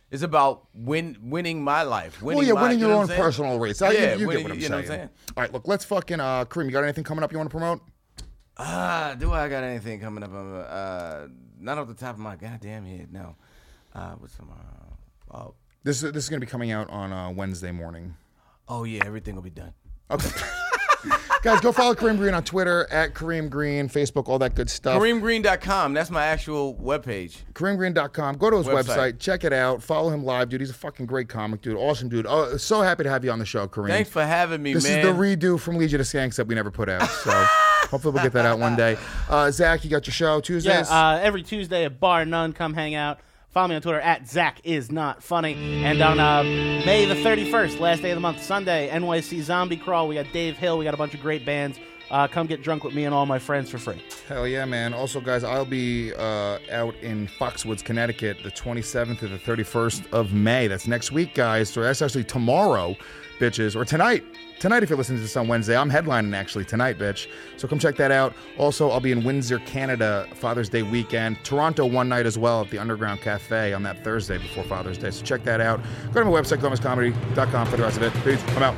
It's about winning my life. Well, yeah, winning your own personal race. You Yeah, get winning- what I'm you saying. know what I'm saying? All right, look, let's fucking Kareem. You got anything coming up you want to promote? Do I got anything coming up? Not off the top of my goddamn head. No. What's tomorrow? This is going to be coming out on Wednesday morning. Oh yeah, everything will be done. Okay. Guys, go follow Kareem Green on Twitter, at Kareem Green, Facebook, all that good stuff. KareemGreen.com. That's my actual webpage. KareemGreen.com. Go to his Website. website. Check it out. Follow him live, dude. He's a fucking great comic, dude. Awesome, dude. Oh, so happy to have you on the show, Kareem. Thanks for having me, This man. is the redo from Legion of Skanks that we never put out. So hopefully we'll get that out one day. Zach, you got your show Tuesdays? Yeah, every Tuesday at Bar None. Come hang out. Follow me on Twitter at ZachIsNotFunny. And on May the 31st, last day of the month, Sunday, NYC Zombie Crawl. We got Dave Hill. We got a bunch of great bands. Come get drunk with me and all my friends for free. Hell yeah, man. Also, guys, I'll be out in Foxwoods, Connecticut, the 27th to the 31st of May. That's next week, guys. So that's actually tomorrow, bitches. Or tonight. Tonight, if you're listening to this on Wednesday. I'm headlining, actually, tonight, bitch. So come check that out. Also, I'll be in Windsor, Canada, Father's Day weekend. Toronto one night as well at the Underground Cafe on that Thursday before Father's Day. So check that out. Go to my website, GomezComedy.com for the rest of it. Peace. I'm out.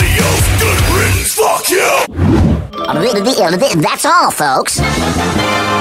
That's all, folks.